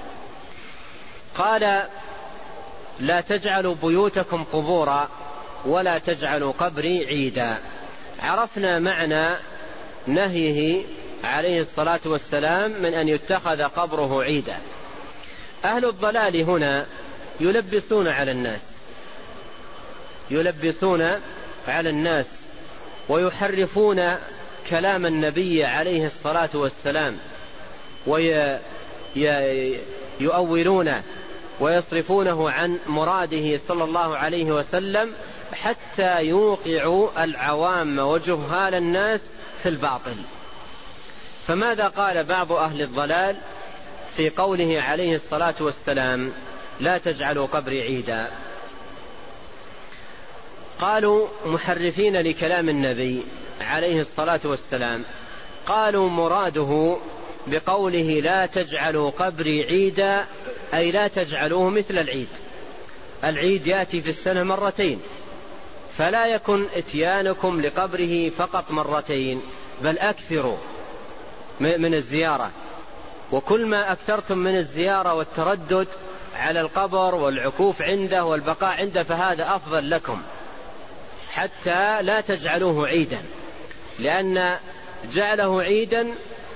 قال: لا تجعلوا بيوتكم قبورا ولا تجعلوا قبري عيدا. عرفنا معنى نهيه عليه الصلاة والسلام من أن يتخذ قبره عيدا. أهل الضلال هنا يلبسون على الناس ويحرفون كلام النبي عليه الصلاة والسلام ويؤولونه ويصرفونه عن مراده صلى الله عليه وسلم حتى يوقعوا العوام وجهال الناس في الباطل. فماذا قال بعض أهل الضلال في قوله عليه الصلاة والسلام: لا تجعلوا قبري عيدا؟ قالوا محرفين لكلام النبي عليه الصلاة والسلام، قالوا مراده بقوله لا تجعلوا قبري عيدا أي لا تجعلوه مثل العيد. العيد يأتي في السنة مرتين، فلا يكن اتيانكم لقبره فقط مرتين، بل أكثروا من الزيارة. وكل ما أكثرتم من الزيارة والتردد على القبر والعكوف عنده والبقاء عنده فهذا أفضل لكم، حتى لا تجعلوه عيدا، لأن جعله عيدا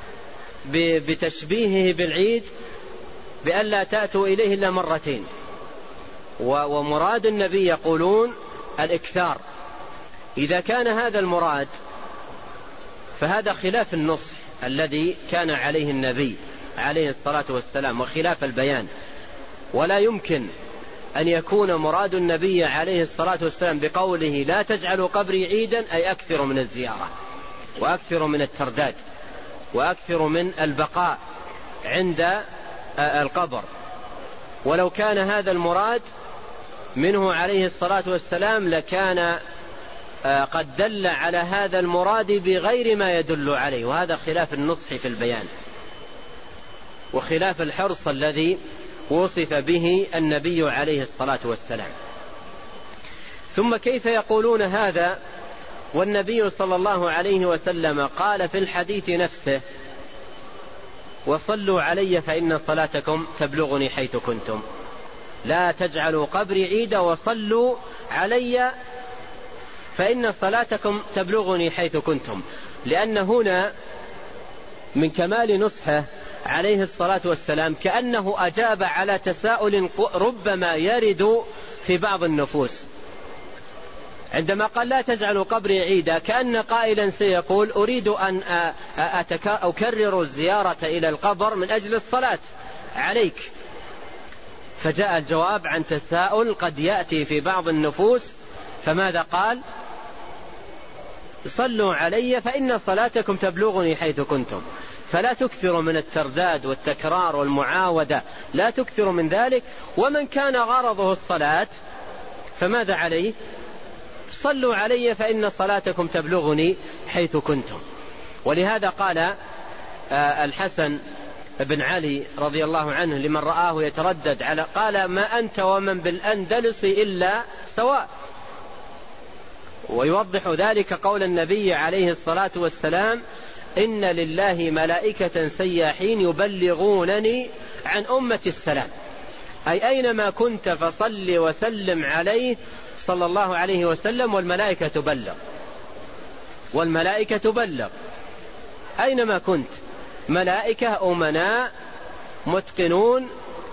بتشبيهه بالعيد بأن لا تأتوا إليه إلا مرتين. ومراد النبي يقولون الإكثار. إذا كان هذا المراد فهذا خلاف النصح الذي كان عليه النبي عليه الصلاة والسلام وخلاف البيان. ولا يمكن أن يكون مراد النبي عليه الصلاة والسلام بقوله لا تجعلوا قبري عيدا أي أكثر من الزيارة وأكثر من الترداد وأكثر من البقاء عند القبر. ولو كان هذا المراد منه عليه الصلاة والسلام لكان قد دل على هذا المراد بغير ما يدل عليه، وهذا خلاف النصح في البيان وخلاف الحرص الذي وصف به النبي عليه الصلاة والسلام. ثم كيف يقولون هذا والنبي صلى الله عليه وسلم قال في الحديث نفسه: وصلوا علي فإن صلاتكم تبلغني حيث كنتم. لا تجعلوا قبري عيدا وصلوا علي فإن صلاتكم تبلغني حيث كنتم. لأن هنا من كمال نصحه عليه الصلاة والسلام كأنه أجاب على تساؤل ربما يرد في بعض النفوس. عندما قال لا تجعلوا قبري عيدا كأن قائلا سيقول أريد أن أكرر الزيارة إلى القبر من أجل الصلاة عليك. فجاء الجواب عن تساؤل قد يأتي في بعض النفوس. فماذا قال؟ صلوا علي فإن صلاتكم تبلغني حيث كنتم. فلا تكثروا من الترداد والتكرار والمعاودة، لا تكثروا من ذلك. ومن كان غرضه الصلاة فماذا عليه؟ صلوا علي فإن صلاتكم تبلغني حيث كنتم. ولهذا قال الحسن بن علي رضي الله عنه لمن رآه يتردد قال: ما أنت ومن بالأندلس إلا سواء. ويوضح ذلك قول النبي عليه الصلاة والسلام: إن لله ملائكة سياحين يبلغونني عن أمة السلام. أي أينما كنت فصل وسلم عليه صلى الله عليه وسلم والملائكة تبلغ أينما كنت. ملائكة أمناء متقنون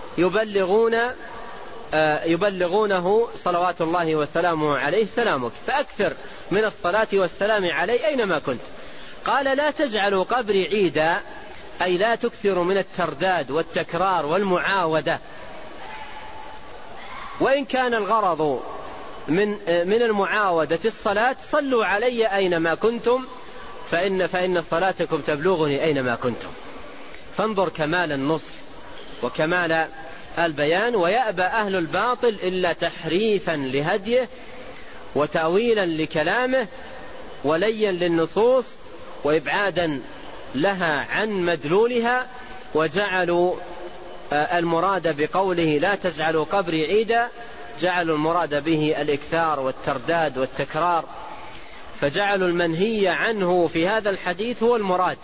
يبلغونه صلوات الله وسلامه عليه سلامك، فأكثر من الصلاة والسلام عليه أينما كنت. قال: لا تجعلوا قبري عيدا أي لا تكثروا من الترداد والتكرار والمعاودة. وإن كان الغرض من المعاودة الصلاة: صلوا علي أينما كنتم فإن صلاتكم تبلغني أينما كنتم. فانظر كمال النصح وكمال البيان. ويأبى أهل الباطل إلا تحريفا لهديه وتأويلا لكلامه وليا للنصوص وإبعادا لها عن مدلولها، وجعلوا المراد بقوله لا تجعلوا قبري عيدا جعلوا المراد به الإكثار والترداد والتكرار، فجعلوا المنهي عنه في هذا الحديث هو المراد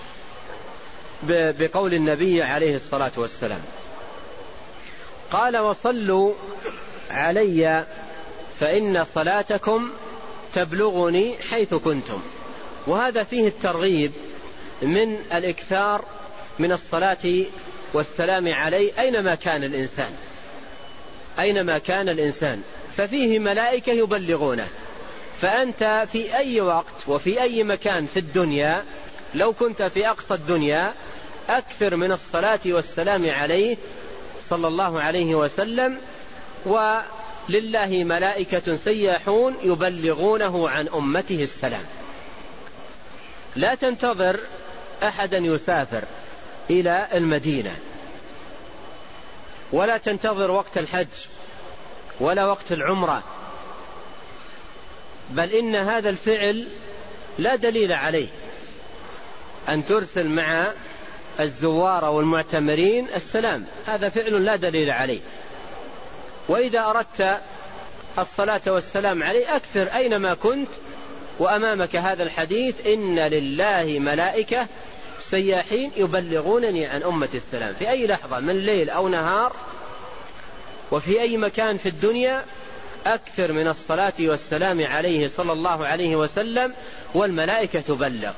بقول النبي عليه الصلاة والسلام. قال: وصلوا علي فإن صلاتكم تبلغني حيث كنتم. وهذا فيه الترغيب من الإكثار من الصلاة والسلام عليه أينما كان الإنسان، ففيه ملائكة يبلغونه. فأنت في أي وقت وفي أي مكان في الدنيا، لو كنت في أقصى الدنيا، أكثر من الصلاة والسلام عليه صلى الله عليه وسلم، ولله ملائكة سياحون يبلغونه عن أمته السلام. لا تنتظر أحدا يسافر إلى المدينة، ولا تنتظر وقت الحج ولا وقت العمرة، بل إن هذا الفعل لا دليل عليه، أن ترسل مع الزوار والمعتمرين السلام، هذا فعل لا دليل عليه. وإذا أردت الصلاة والسلام عليه أكثر أينما كنت، وأمامك هذا الحديث: إن لله ملائكة سياحين يبلغونني عن أمة السلام، في أي لحظة من ليل أو نهار وفي أي مكان في الدنيا، أكثر من الصلاة والسلام عليه صلى الله عليه وسلم، والملائكة تبلغ،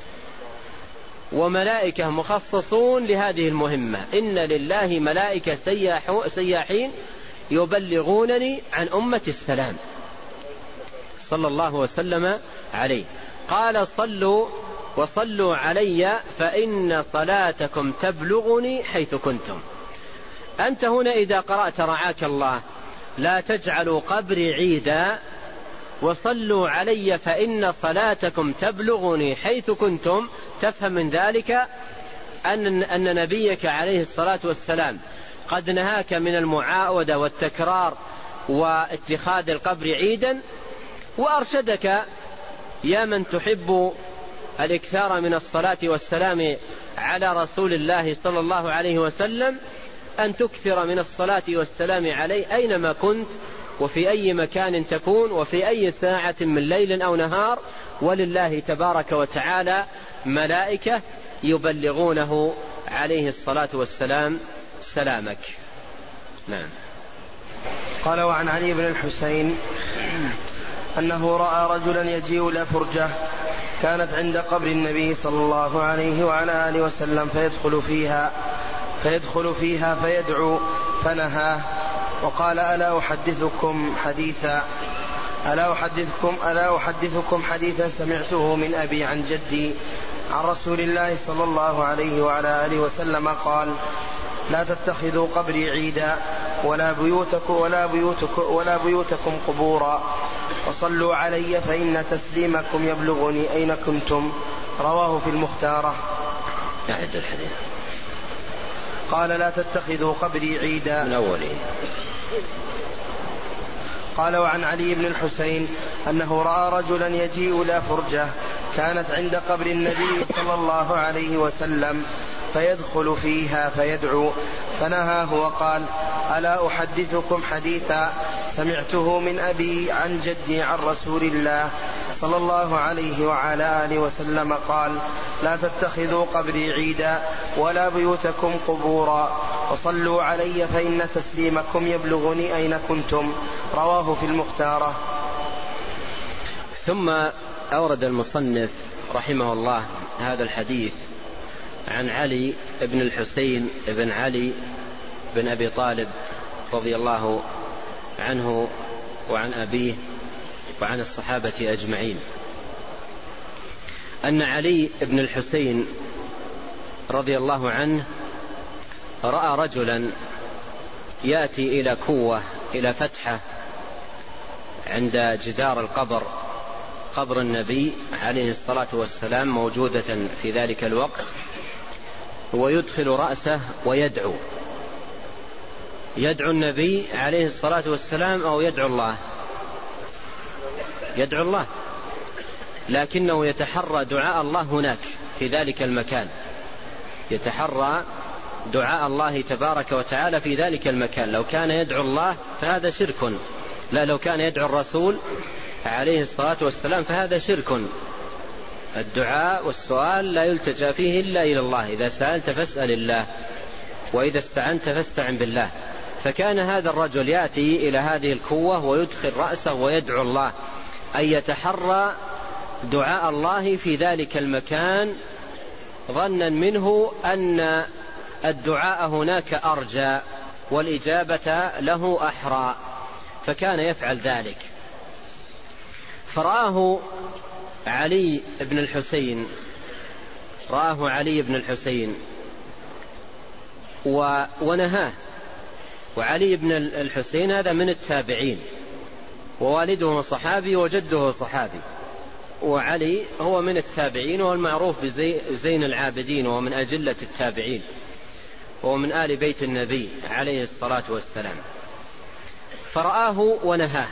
وملائكة مخصصون لهذه المهمة. إن لله ملائكة سياحين يبلغونني عن أمة السلام صلى الله وسلم عليه. قال: وصلوا علي فإن صلاتكم تبلغني حيث كنتم. أنت هنا إذا قرأت رعاك الله لا تجعلوا قبري عيدا وصلوا علي فإن صلاتكم تبلغني حيث كنتم، تفهم من ذلك أن نبيك عليه الصلاة والسلام قد نهاك من المعاودة والتكرار واتخاذ القبر عيدا، وأرشدك يا من تحب الإكثار من الصلاة والسلام على رسول الله صلى الله عليه وسلم أن تكثر من الصلاة والسلام عليه أينما كنت وفي أي مكان تكون وفي أي ساعة من ليل أو نهار، ولله تبارك وتعالى ملائكة يبلغونه عليه الصلاة والسلام سلامك. نعم. قال: وعن علي بن الحسين أنه رأى رجلا يجيء إلى فرجة كانت عند قبر النبي صلى الله عليه وعلى آله وسلم فيدخل فيها فيدعو فنهاه وقال: ألا أحدثكم حديثا سمعته من أبي عن جدي عن رسول الله صلى الله عليه وعلى آله وسلم قال: لا تتخذوا قبري عيدا ولا بيوتكم قبورا وصلوا علي فإن تسليمكم يبلغني أين كنتم. رواه في المختارة. أعد الحديث. قال: لا تتخذوا قبري عيدا من أوله. قال: وعن علي بن الحسين أنه رأى رجلا يجيء إلى فرجة كانت عند قبر النبي صلى الله عليه وسلم فيدخل فيها فيدعو فنهاه وقال: ألا أحدثكم حديثا سمعته من أبي عن جدي عن رسول الله صلى الله عليه وعلى آله وسلم قال: لا تتخذوا قبري عيدا ولا بيوتكم قبورا وصلوا علي فإن تسليمكم يبلغني أين كنتم. رواه في المختارة. ثم أورد المصنف رحمه الله هذا الحديث عن علي بن الحسين بن علي بن أبي طالب رضي الله عنه وعن أبيه وعن الصحابة أجمعين أن علي بن الحسين رضي الله عنه رأى رجلا يأتي إلى كوة إلى فتحة عند جدار القبر، قبر النبي عليه الصلاة والسلام موجودة في ذلك الوقت، ويدخل رأسه ويدعو. يدعو النبي عليه الصلاة والسلام أو يدعو الله؟ يدعو الله، لكنه يتحرى دعاء الله هناك في ذلك المكان، يتحرى دعاء الله تبارك وتعالى في ذلك المكان. لو كان يدعو الله فهذا شرك، لا لو كان يدعو الرسول عليه الصلاة والسلام فهذا شرك. الدعاء والسؤال لا يلتجأ فيه إلا إلى الله، إذا سألت فاسأل الله، وإذا استعنت فاستعن بالله. فكان هذا الرجل يأتي إلى هذه الكوة ويدخل رأسه ويدعو الله، أي يتحرى دعاء الله في ذلك المكان، ظنا منه أن الدعاء هناك أرجى والإجابة له أحرى، فكان يفعل ذلك. فرآه علي بن الحسين، رآه علي بن الحسين ونهاه. وعلي بن الحسين هذا من التابعين، ووالده صحابي وجده صحابي، وعلي هو من التابعين، وهو المعروف بزين العابدين، وهو من أجلة التابعين، وهو من آل بيت النبي عليه الصلاة والسلام. فرآه ونهاه،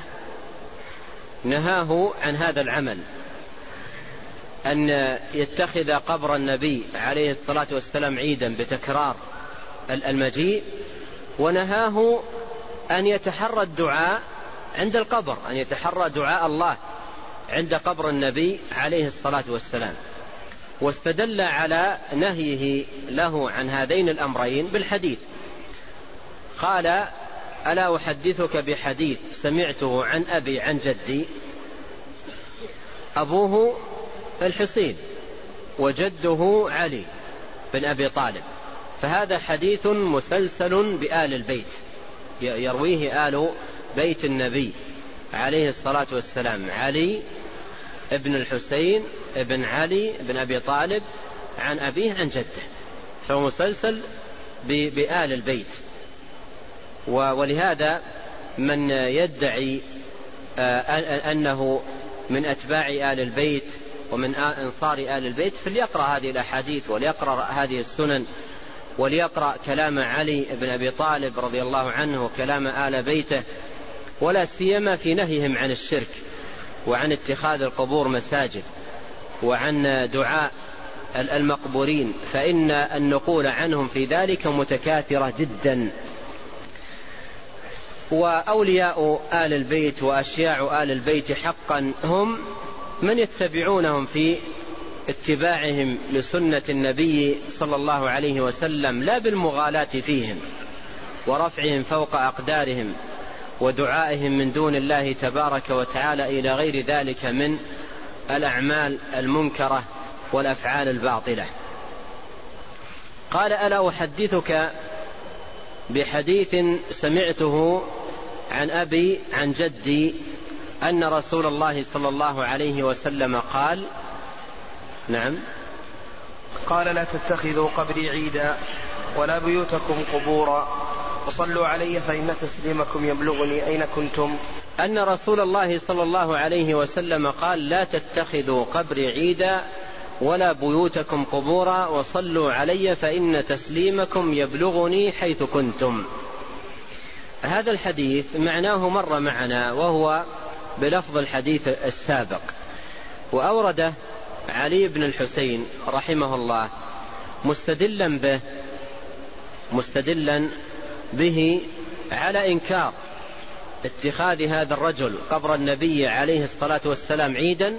نهاه عن هذا العمل، أن يتخذ قبر النبي عليه الصلاة والسلام عيدا بتكرار المجيء، ونهاه أن يتحرى الدعاء عند القبر، أن يتحرى دعاء الله عند قبر النبي عليه الصلاة والسلام. واستدل على نهيه له عن هذين الأمرين بالحديث، قال: ألا أحدثك بحديث سمعته عن أبي عن جدي؟ أبوه الحسين وجده علي بن أبي طالب، فهذا حديث مسلسل بآل البيت، يرويه آل بيت النبي عليه الصلاة والسلام، علي ابن الحسين ابن علي بن أبي طالب عن أبيه عن جده، فهو مسلسل بآل البيت. ولهذا من يدعي أنه من أتباع آل البيت ومن أنصار آل البيت فليقرأ هذه الأحاديث، وليقرأ هذه السنن، وليقرأ كلام علي بن أبي طالب رضي الله عنه وكلام آل بيته، ولا سيما في نهيهم عن الشرك وعن اتخاذ القبور مساجد وعن دعاء المقبورين، فإن النقول عنهم في ذلك متكاثرة جدا. وأولياء آل البيت وأشياع آل البيت حقا هم من يتبعونهم في اتباعهم لسنة النبي صلى الله عليه وسلم، لا بالمغالاة فيهم ورفعهم فوق أقدارهم ودعائهم من دون الله تبارك وتعالى إلى غير ذلك من الأعمال المنكرة والأفعال الباطلة. قال: ألا أحدثك بحديث سمعته عن أبي عن جدي أن رسول الله صلى الله عليه وسلم قال. نعم. قال: لا تتخذوا قبري عيدا ولا بيوتكم قبورا وصلوا علي فإن تسليمكم يبلغني أين كنتم. أن رسول الله صلى الله عليه وسلم قال: لا تتخذوا قبري عيدا ولا بيوتكم قبورا وصلوا علي فإن تسليمكم يبلغني حيث كنتم. هذا الحديث معناه مر معنا، وهو بلفظ الحديث السابق، وأورده علي بن الحسين رحمه الله مستدلا به على إنكار اتخاذ هذا الرجل قبر النبي عليه الصلاة والسلام عيدا،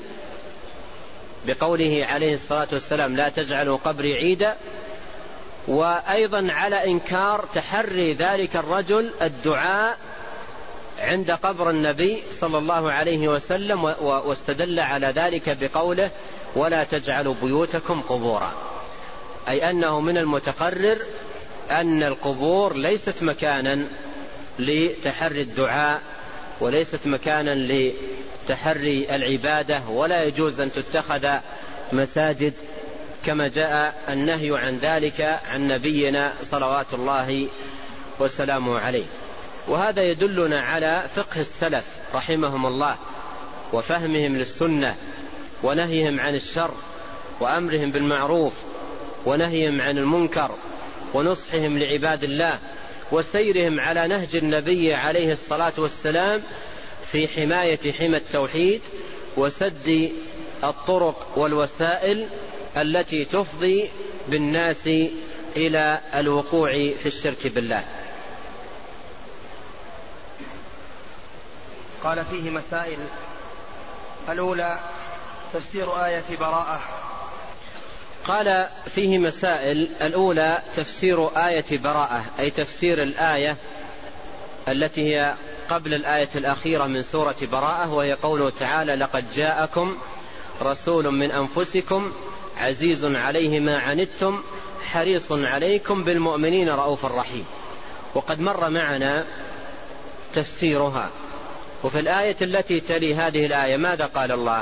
بقوله عليه الصلاة والسلام: لا تجعلوا قبري عيدا، وأيضا على إنكار تحري ذلك الرجل الدعاء عند قبر النبي صلى الله عليه وسلم، واستدل على ذلك بقوله: ولا تجعلوا بيوتكم قبورا، أي أنه من المتقرر أن القبور ليست مكانا لتحري الدعاء وليست مكانا لتحري العبادة، ولا يجوز أن تتخذ مساجد كما جاء النهي عن ذلك عن نبينا صلوات الله وسلامه عليه. وهذا يدلنا على فقه السلف رحمهم الله وفهمهم للسنة ونهيهم عن الشر وأمرهم بالمعروف ونهيهم عن المنكر ونصحهم لعباد الله وسيرهم على نهج النبي عليه الصلاة والسلام في حماية حمى التوحيد وسد الطرق والوسائل التي تفضي بالناس إلى الوقوع في الشرك بالله. قال فيه مسائل. الأولى تفسير آية براءة. قال فيه مسائل. الأولى تفسير آية براءة، أي تفسير الآية التي هي قبل الآية الأخيرة من سورة براءة، وهي قوله تعالى: لقد جاءكم رسول من أنفسكم عزيز عليه ما عنتم حريص عليكم بالمؤمنين رؤوف رحيم. وقد مر معنا تفسيرها. وفي الآية التي تلي هذه الآية ماذا قال الله؟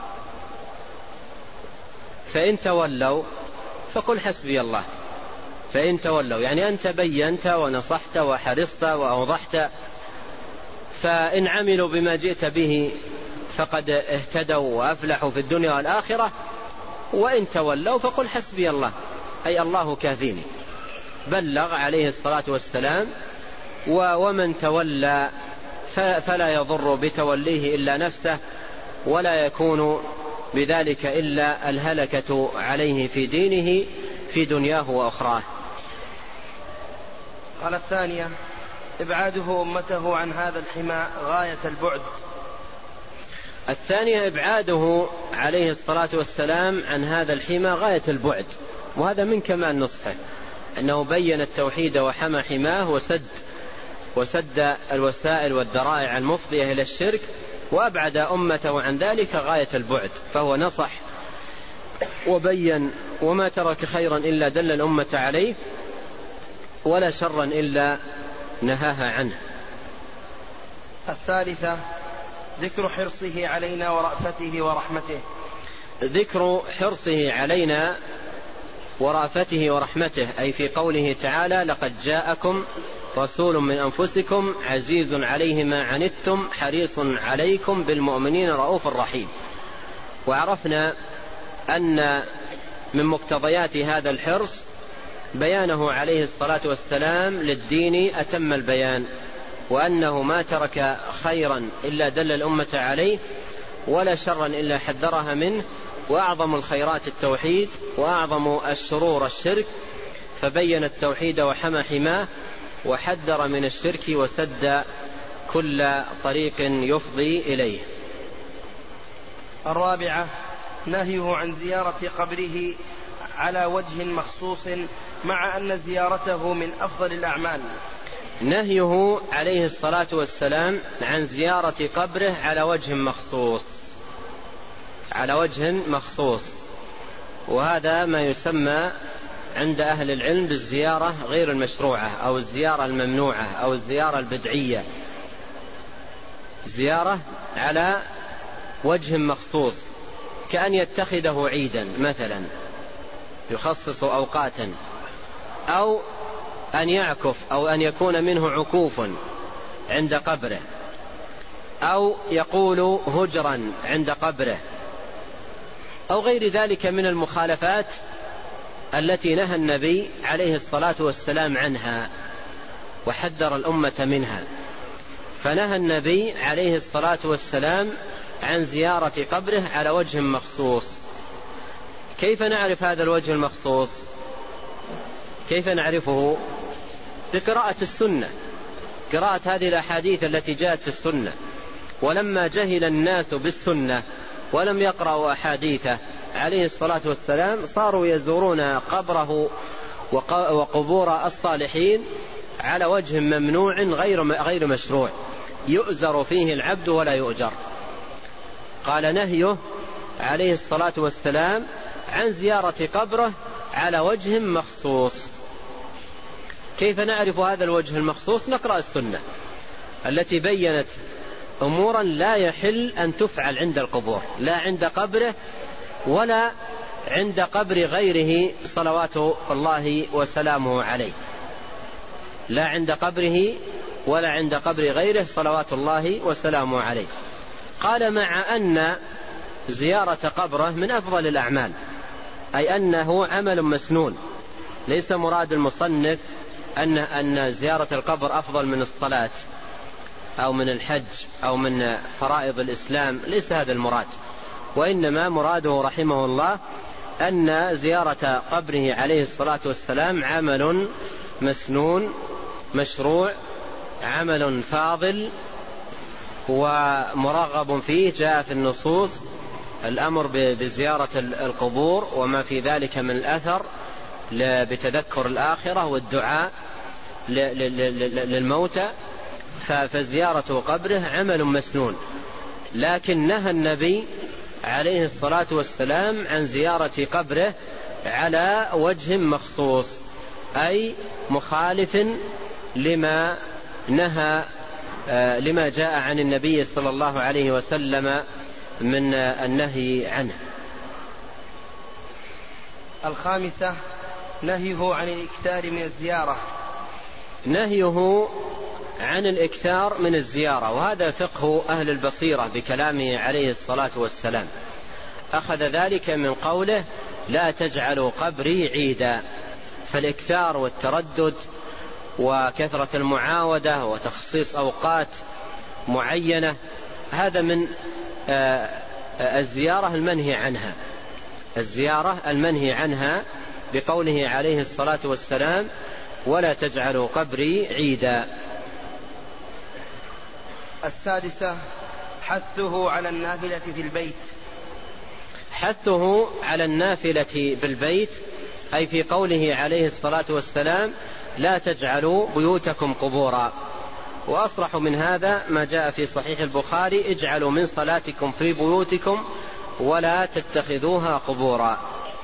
فإن تولوا فقل حسبي الله. فإن تولوا يعني أنت بينت ونصحت وحرصت وأوضحت، فإن عملوا بما جئت به فقد اهتدوا وأفلحوا في الدنيا والآخرة، وإن تولوا فقل حسبي الله، أي الله كافيني. بلغ عليه الصلاة والسلام، ومن تولى فلا يضر بتوليه إلا نفسه، ولا يكون بذلك إلا الهلكة عليه في دينه في دنياه وأخراه. قال الثانية إبعاده أمته عن هذا الحمى غاية البعد. الثانية إبعاده عليه الصلاة والسلام عن هذا الحمى غاية البعد، وهذا من كمال نصحه أنه بين التوحيد وحمى حماه وسد الوسائل والذرائع المفضية إلى الشرك، وأبعد أمته عن ذلك غاية البعد. فهو نصح وبين، وما ترك خيرا إلا دل الأمة عليه، ولا شرا إلا نهاها عنه. الثالثة ذكر حرصه علينا ورأفته ورحمته. ذكر حرصه علينا ورأفته ورحمته، أي في قوله تعالى: لقد جاءكم رسول من أنفسكم عزيز عليه ما عنتم حريص عليكم بالمؤمنين رؤوف رحيم. وعرفنا أن من مقتضيات هذا الحرص بيانه عليه الصلاة والسلام للدين أتم البيان، وأنه ما ترك خيرا إلا دل الأمة عليه، ولا شرا إلا حذرها منه، وأعظم الخيرات التوحيد، وأعظم الشرور الشرك، فبين التوحيد وحمى حماه، وحذر من الشرك وسد كل طريق يفضي إليه. الرابعة نهيه عن زيارة قبره على وجه مخصوص، مع أن زيارته من أفضل الأعمال. نهيه عليه الصلاة والسلام عن زيارة قبره على وجه مخصوص، على وجه مخصوص، وهذا ما يسمى عند أهل العلم بالزيارة غير المشروعة، أو الزيارة الممنوعة، أو الزيارة البدعية. زيارة على وجه مخصوص، كأن يتخذه عيدا مثلا يخصص أوقاتا، أو أن يعكف، أو أن يكون منه عكوف عند قبره، أو يقول هجرا عند قبره، أو غير ذلك من المخالفات التي نهى النبي عليه الصلاة والسلام عنها وحذر الأمة منها. فنهى النبي عليه الصلاة والسلام عن زيارة قبره على وجه مخصوص. كيف نعرف هذا الوجه المخصوص؟ كيف نعرفه؟ بقراءة السنة، قراءة هذه الأحاديث التي جاءت في السنة. ولما جهل الناس بالسنة ولم يقرأوا أحاديثه عليه الصلاة والسلام، صاروا يزورون قبره وقبور الصالحين على وجه ممنوع غير مشروع، يؤزر فيه العبد ولا يؤجر. قال نهيه عليه الصلاة والسلام عن زيارة قبره على وجه مخصوص. كيف نعرف هذا الوجه المخصوص؟ نقرأ السنة التي بيّنت أمورا لا يحل أن تفعل عند القبور، لا عند قبره ولا عند قبر غيره صلوات الله وسلامه عليه، لا عند قبره ولا عند قبر غيره صلوات الله وسلامه عليه. قال مع أن زيارة قبره من أفضل الأعمال، أي أنه عمل مسنون، ليس مراد المصنف أن زيارة القبر أفضل من الصلاة أو من الحج أو من فرائض الإسلام، ليس هذا المراد، وإنما مراده رحمه الله أن زيارة قبره عليه الصلاة والسلام عمل مسنون مشروع، عمل فاضل ومرغب فيه، جاء في النصوص الأمر بزيارة القبور وما في ذلك من الأثر بتذكر الآخرة والدعاء للموتى، فزيارة قبره عمل مسنون. لكن نهى النبي عليه الصلاة والسلام عن زيارة قبره على وجه مخصوص، أي مخالف لما جاء عن النبي صلى الله عليه وسلم من النهي عنه. الخامسة نهيه عن الإكثار من الزيارة. نهيه عن الإكثار من الزيارة، وهذا فقه أهل البصيرة بكلامه عليه الصلاة والسلام. أخذ ذلك من قوله لا تجعلوا قبري عيدا، فالإكثار والتردد وكثرة المعاودة وتخصيص أوقات معينة هذا من الزيارة المنهي عنها، الزيارة المنهي عنها بقوله عليه الصلاة والسلام ولا تجعلوا قبري عيدا. السادسة حثه على النافلة في البيت. حثه على النافلة بالبيت أي في قوله عليه الصلاة والسلام لا تجعلوا بيوتكم قبورا. وأصرح من هذا ما جاء في صحيح البخاري اجعلوا من صلاتكم في بيوتكم ولا تتخذوها قبورا.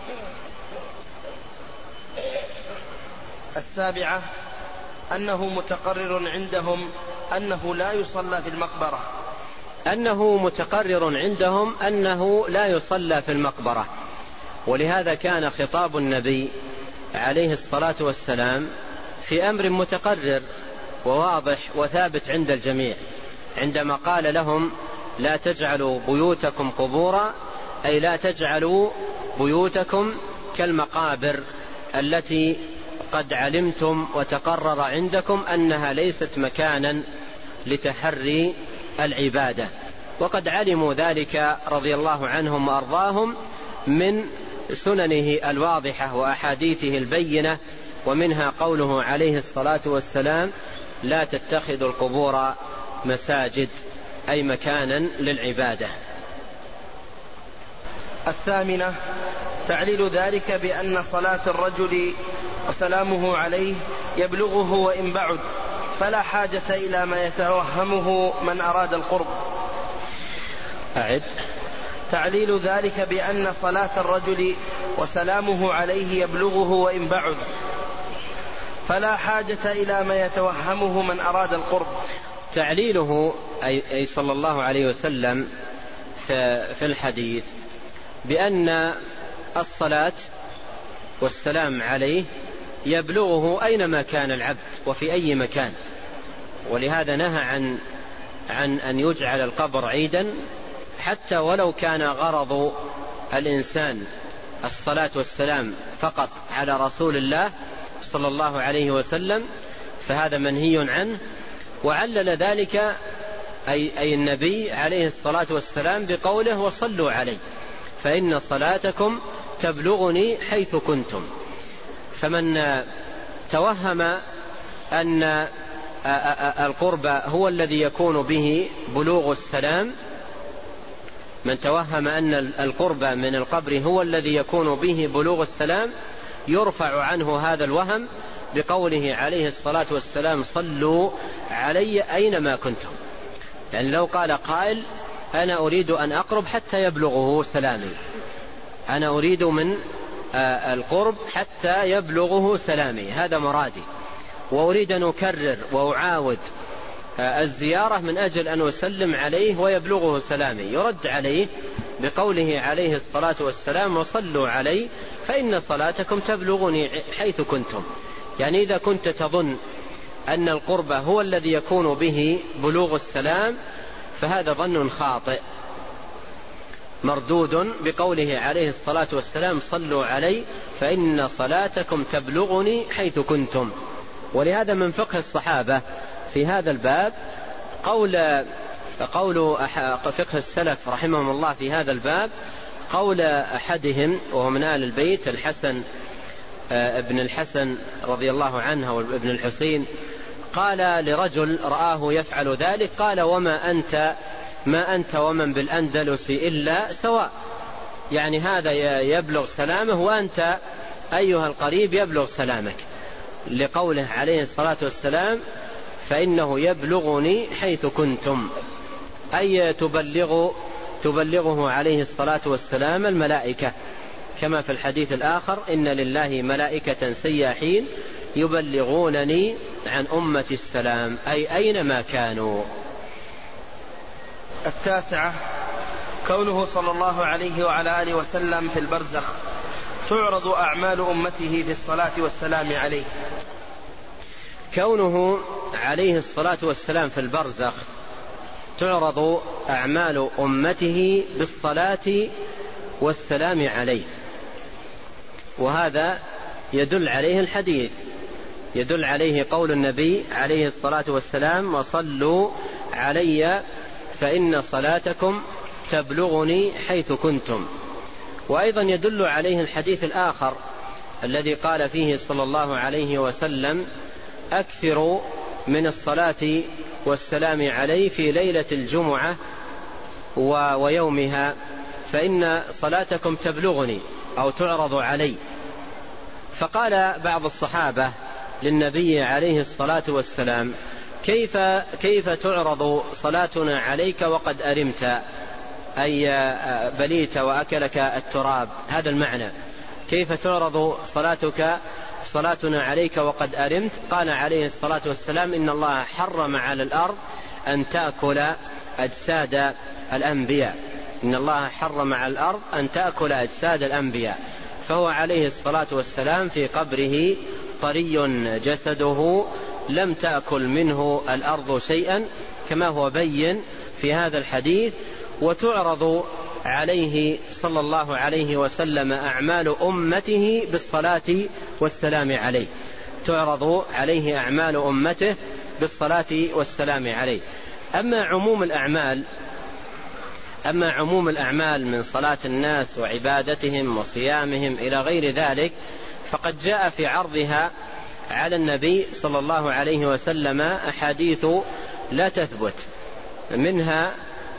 السابعة أنه متقرر عندهم أنه لا يصلى في المقبرة. أنه متقرر عندهم أنه لا يصلى في المقبرة، ولهذا كان خطاب النبي عليه الصلاة والسلام في أمر متقرر وواضح وثابت عند الجميع، عندما قال لهم لا تجعلوا بيوتكم قبورا، أي لا تجعلوا بيوتكم كالمقابر التي قد علمتم وتقرر عندكم أنها ليست مكانا لتحري العبادة، وقد علموا ذلك رضي الله عنهم وأرضاهم من سننه الواضحة وأحاديثه البينة، ومنها قوله عليه الصلاة والسلام لا تتخذوا القبور مساجد، أي مكانا للعبادة. الثامنة تعليل ذلك بأن صلاة الرجل وسلامه عليه يبلغه وإن بعد، فلا حاجة إلى ما يتوهمه من أراد القرب. أعد. تعليل ذلك بأن صلاة الرجل وسلامه عليه يبلغه وإن بعد، فلا حاجة إلى ما يتوهمه من أراد القرب. تعليله أي صلى الله عليه وسلم في الحديث بأن الصلاة والسلام عليه يبلغه أينما كان العبد وفي أي مكان، ولهذا نهى عن أن يجعل القبر عيدا، حتى ولو كان غرض الإنسان الصلاة والسلام فقط على رسول الله صلى الله عليه وسلم، فهذا منهي عنه. وعلل ذلك أي النبي عليه الصلاة والسلام بقوله وصلوا عليه فإن صلاتكم تبلغني حيث كنتم. فمن توهم أن القرب هو الذي يكون به بلوغ السلام، من توهم أن القرب من القبر هو الذي يكون به بلوغ السلام، يرفع عنه هذا الوهم بقوله عليه الصلاة والسلام صلوا علي أينما كنتم. يعني لو قال قائل أنا أريد أن أقرب حتى يبلغه سلامي، أنا أريد من القرب حتى يبلغه سلامي، هذا مرادي، وأريد أن أكرر وأعاود الزيارة من أجل أن أسلم عليه ويبلغه سلامي، يرد عليه بقوله عليه الصلاة والسلام وصلوا علي فإن صلاتكم تبلغني حيث كنتم. يعني إذا كنت تظن أن القرب هو الذي يكون به بلوغ السلام فهذا ظن خاطئ مردود بقوله عليه الصلاة والسلام صلوا علي فإن صلاتكم تبلغني حيث كنتم. ولهذا من فقه الصحابة في هذا الباب قول فقه السلف رحمهم الله في هذا الباب قول أحدهم وهو من آل البيت الحسن ابن الحسن رضي الله عنه وابن الحسين، قال لرجل رآه يفعل ذلك قال ما أنت ومن بالأندلس إلا سواء، يعني هذا يبلغ سلامه وأنت أيها القريب يبلغ سلامك، لقوله عليه الصلاة والسلام فإنه يبلغني حيث كنتم، أي تبلغه عليه الصلاة والسلام الملائكة، كما في الحديث الآخر إن لله ملائكة سياحين يبلغونني عن أمة السلام، أي أينما كانوا. 9 كونه صلى الله عليه وعلى آله وسلم في البرزخ تعرض أعمال أمته في الصلاة والسلام عليه. كونه عليه الصلاة والسلام في البرزخ تعرض أعمال أمته بالصلاة والسلام عليه، وهذا يدل عليه الحديث، يدل عليه قول النبي عليه الصلاة والسلام وصلوا علي فإن صلاتكم تبلغني حيث كنتم. وأيضا يدل عليه الحديث الآخر الذي قال فيه صلى الله عليه وسلم أكثروا من الصلاة والسلام عليه في ليلة الجمعة ويومها فإن صلاتكم تبلغني أو تعرض علي. فقال بعض الصحابة للنبي عليه الصلاة والسلام كيف تعرض صلاتنا عليك وقد أرمت، أي بليت وأكلك التراب، هذا المعنى، كيف تعرض صلاتنا عليك وقد أرمت؟ قال عليه الصلاة والسلام إن الله حرم على الأرض أن تأكل أجساد الأنبياء، إن الله حرم على الأرض أن تأكل أجساد الأنبياء. فهو عليه الصلاة والسلام في قبره طري جسده لم تأكل منه الأرض شيئا كما هو بين في هذا الحديث. وتعرض عليه صلى الله عليه وسلم أعمال أمته بالصلاة والسلام عليه، تعرض عليه أعمال أمته بالصلاة والسلام عليه. أما عموم الأعمال من صلاة الناس وعبادتهم وصيامهم إلى غير ذلك فقد جاء في عرضها على النبي صلى الله عليه وسلم أحاديث لا تثبت، منها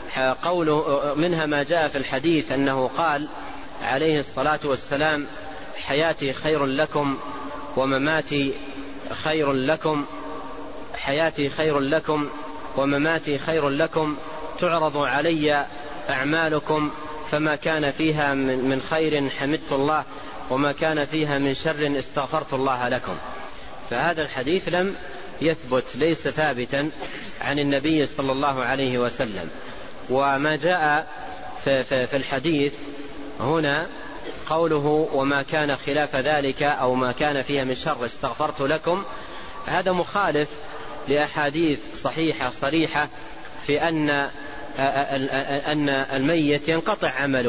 ما جاء في الحديث أنه قال عليه الصلاة والسلام حياتي خير لكم ومماتي خير لكم، حياتي خير لكم ومماتي خير لكم، تعرض علي أعمالكم فما كان فيها من خير حمدت الله وما كان فيها من شر استغفرت الله لكم. فهذا الحديث لم يثبت، ليس ثابتا عن النبي صلى الله عليه وسلم. وما جاء في الحديث هنا قوله وما كان خلاف ذلك أو ما كان فيها من شر استغفرت لكم، هذا مخالف لأحاديث صحيحة صريحة في أن الميت ينقطع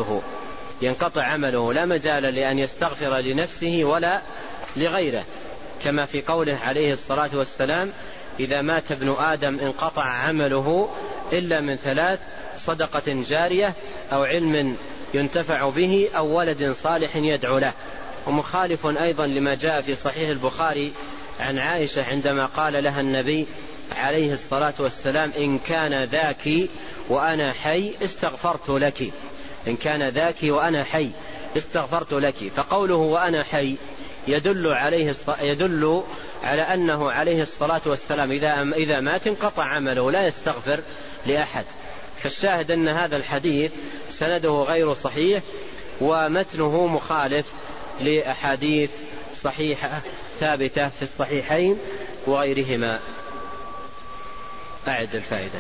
عمله لا مجال لأن يستغفر لنفسه ولا لغيره، كما في قوله عليه الصلاة والسلام إذا مات ابن آدم انقطع عمله إلا من 3: صدقة جارية أو علم ينتفع به أو ولد صالح يدعو له. ومخالف أيضا لما جاء في صحيح البخاري عن عائشة عندما قال لها النبي عليه الصلاة والسلام إن كان ذاك وأنا حي استغفرت لك، إن كان ذاك وأنا حي استغفرت لك. فقوله وأنا حي يدل على أنه عليه الصلاة والسلام إذا مات انقطع عمله لا يستغفر لأحد. فالشاهد أن هذا الحديث سنده غير صحيح ومتنه مخالف لأحاديث صحيحة ثابتة في الصحيحين وغيرهما. أعد الفائدة.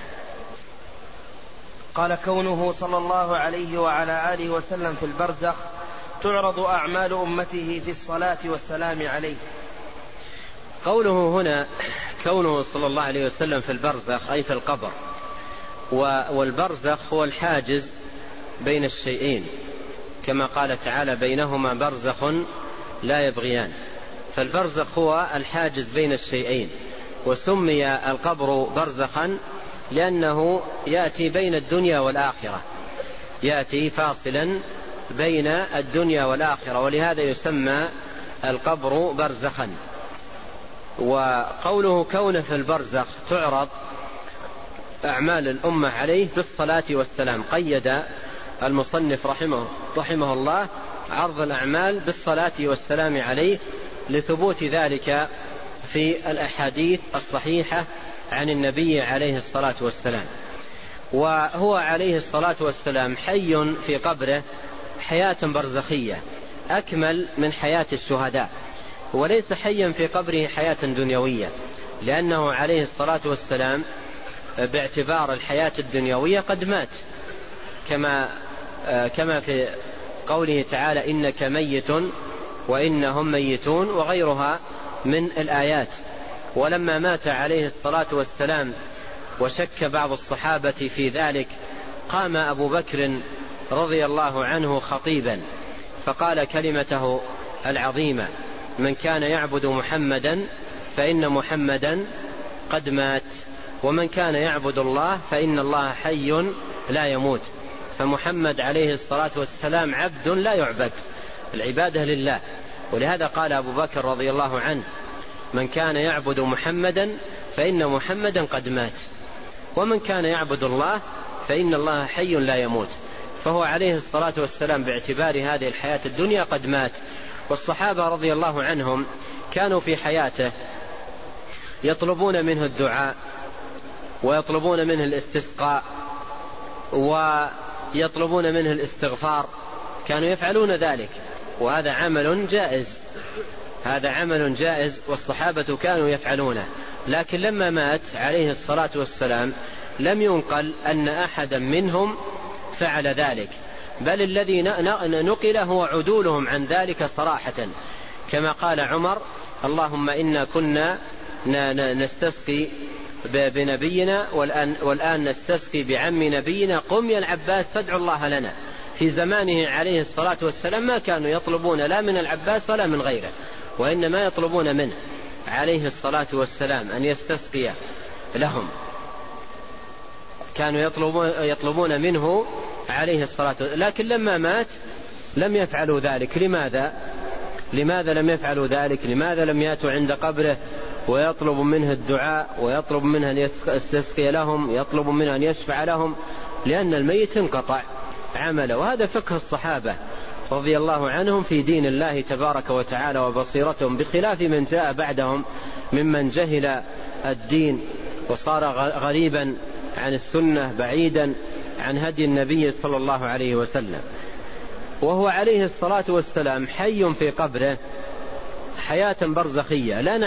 قال كونه صلى الله عليه وعلى آله وسلم في البرزخ تعرض أعمال أمته في الصلاة والسلام عليه. قوله هنا كونه صلى الله عليه وسلم في البرزخ أي في القبر، والبرزخ هو الحاجز بين الشيئين، كما قال تعالى بينهما برزخ لا يبغيان. فالبرزخ هو الحاجز بين الشيئين، وسمي القبر برزخا لأنه يأتي بين الدنيا والآخرة، يأتي فاصلا بين الدنيا والآخرة، ولهذا يسمى القبر برزخا. وقوله كونه في البرزخ تعرض أعمال الأمة عليه بالصلاة والسلام. قيد المصنف رحمه الله عرض الأعمال بالصلاة والسلام عليه لثبوت ذلك في الأحاديث الصحيحة عن النبي عليه الصلاة والسلام. وهو عليه الصلاة والسلام حي في قبره حياة برزخية أكمل من حياة الشهداء، وليس حيا في قبره حياة دنيوية، لأنه عليه الصلاة والسلام باعتبار الحياة الدنيوية قد مات، كما في قوله تعالى إنك ميت وإنهم ميتون وغيرها من الآيات. ولما مات عليه الصلاة والسلام وشك بعض الصحابة في ذلك، قام أبو بكر رضي الله عنه خطيبا فقال كلمته العظيمة: من كان يعبد محمدا فإن محمدا قد مات، ومن كان يعبد الله فإن الله حي لا يموت. فمحمد عليه الصلاة والسلام عبد لا يعبد، العبادة لله. ولهذا قال أبو بكر رضي الله عنه: من كان يعبد محمدا فإن محمدا قد مات، ومن كان يعبد الله فإن الله حي لا يموت. فهو عليه الصلاة والسلام باعتبار هذه الحياة الدنيا قد مات. والصحابة رضي الله عنهم كانوا في حياته يطلبون منه الدعاء، ويطلبون منه الاستسقاء، ويطلبون منه الاستغفار، كانوا يفعلون ذلك، وهذا عمل جائز، هذا عمل جائز والصحابة كانوا يفعلونه. لكن لما مات عليه الصلاة والسلام لم ينقل أن أحدا منهم فعل ذلك، بل الذي نقل هو عدولهم عن ذلك صراحة، كما قال عمر: اللهم إنا كنا نستسقي بنبينا والآن نستسقي بعم نبينا، قم يا العباس فادعوا الله لنا. في زمانه عليه الصلاة والسلام ما كانوا يطلبون لا من العباس ولا من غيره، وإنما يطلبون منه عليه الصلاة والسلام أن يستسقي لهم، كانوا يطلبون منه عليه الصلاة والسلام. لكن لما مات لم يفعلوا ذلك. لماذا لم يفعلوا ذلك؟ لماذا لم يأتوا عند قبره ويطلب منه الدعاء، ويطلب منه أن يستسقي لهم، يطلب منه أن يشفع لهم؟ لأن الميت انقطع عمله. وهذا فقه الصحابة رضي الله عنهم في دين الله تبارك وتعالى وبصيرتهم، بخلاف من جاء بعدهم ممن جهل الدين وصار غريبا عن السنة، بعيدا عن هدي النبي صلى الله عليه وسلم. وهو عليه الصلاة والسلام حي في قبره حياة برزخية لا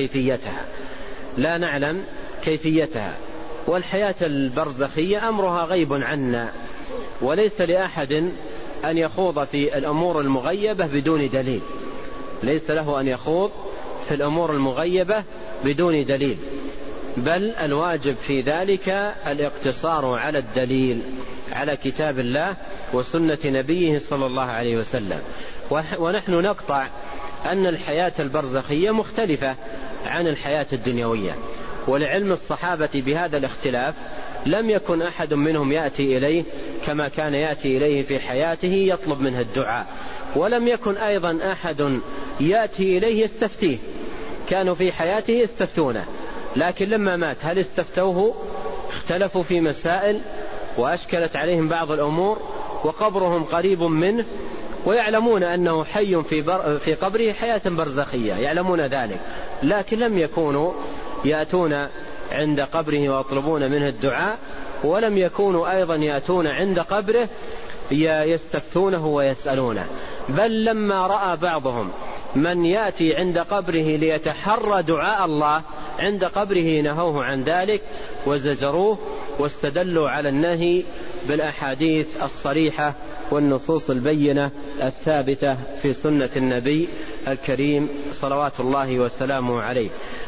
نعلم كيفيتها. والحياة البرزخية أمرها غيب عنا، وليس لأحد أن يخوض في الأمور المغيبة بدون دليل، ليس له أن يخوض في الأمور المغيبة بدون دليل، بل الواجب في ذلك الاقتصار على الدليل، على كتاب الله وسنة نبيه صلى الله عليه وسلم. ونحن نقطع أن الحياة البرزخية مختلفة عن الحياة الدنيوية، ولعلم الصحابة بهذا الاختلاف لم يكن أحد منهم يأتي إليه كما كان يأتي إليه في حياته يطلب منه الدعاء، ولم يكن أيضا أحد يأتي إليه يستفتيه، كانوا في حياته يستفتونه، لكن لما مات هل استفتوه؟ اختلفوا في مسائل وأشكلت عليهم بعض الأمور، وقبرهم قريب منه، ويعلمون أنه حي في قبره حياة برزخية، يعلمون ذلك، لكن لم يكونوا يأتون عند قبره ويطلبون منه الدعاء، ولم يكونوا أيضا يأتون عند قبره يستفتونه ويسألونه. بل لما رأى بعضهم من يأتي عند قبره ليتحرى دعاء الله عند قبره نهوه عن ذلك وزجروه، واستدلوا على النهي بالأحاديث الصريحة والنصوص البينة الثابتة في سنة النبي الكريم صلوات الله وسلامه عليه.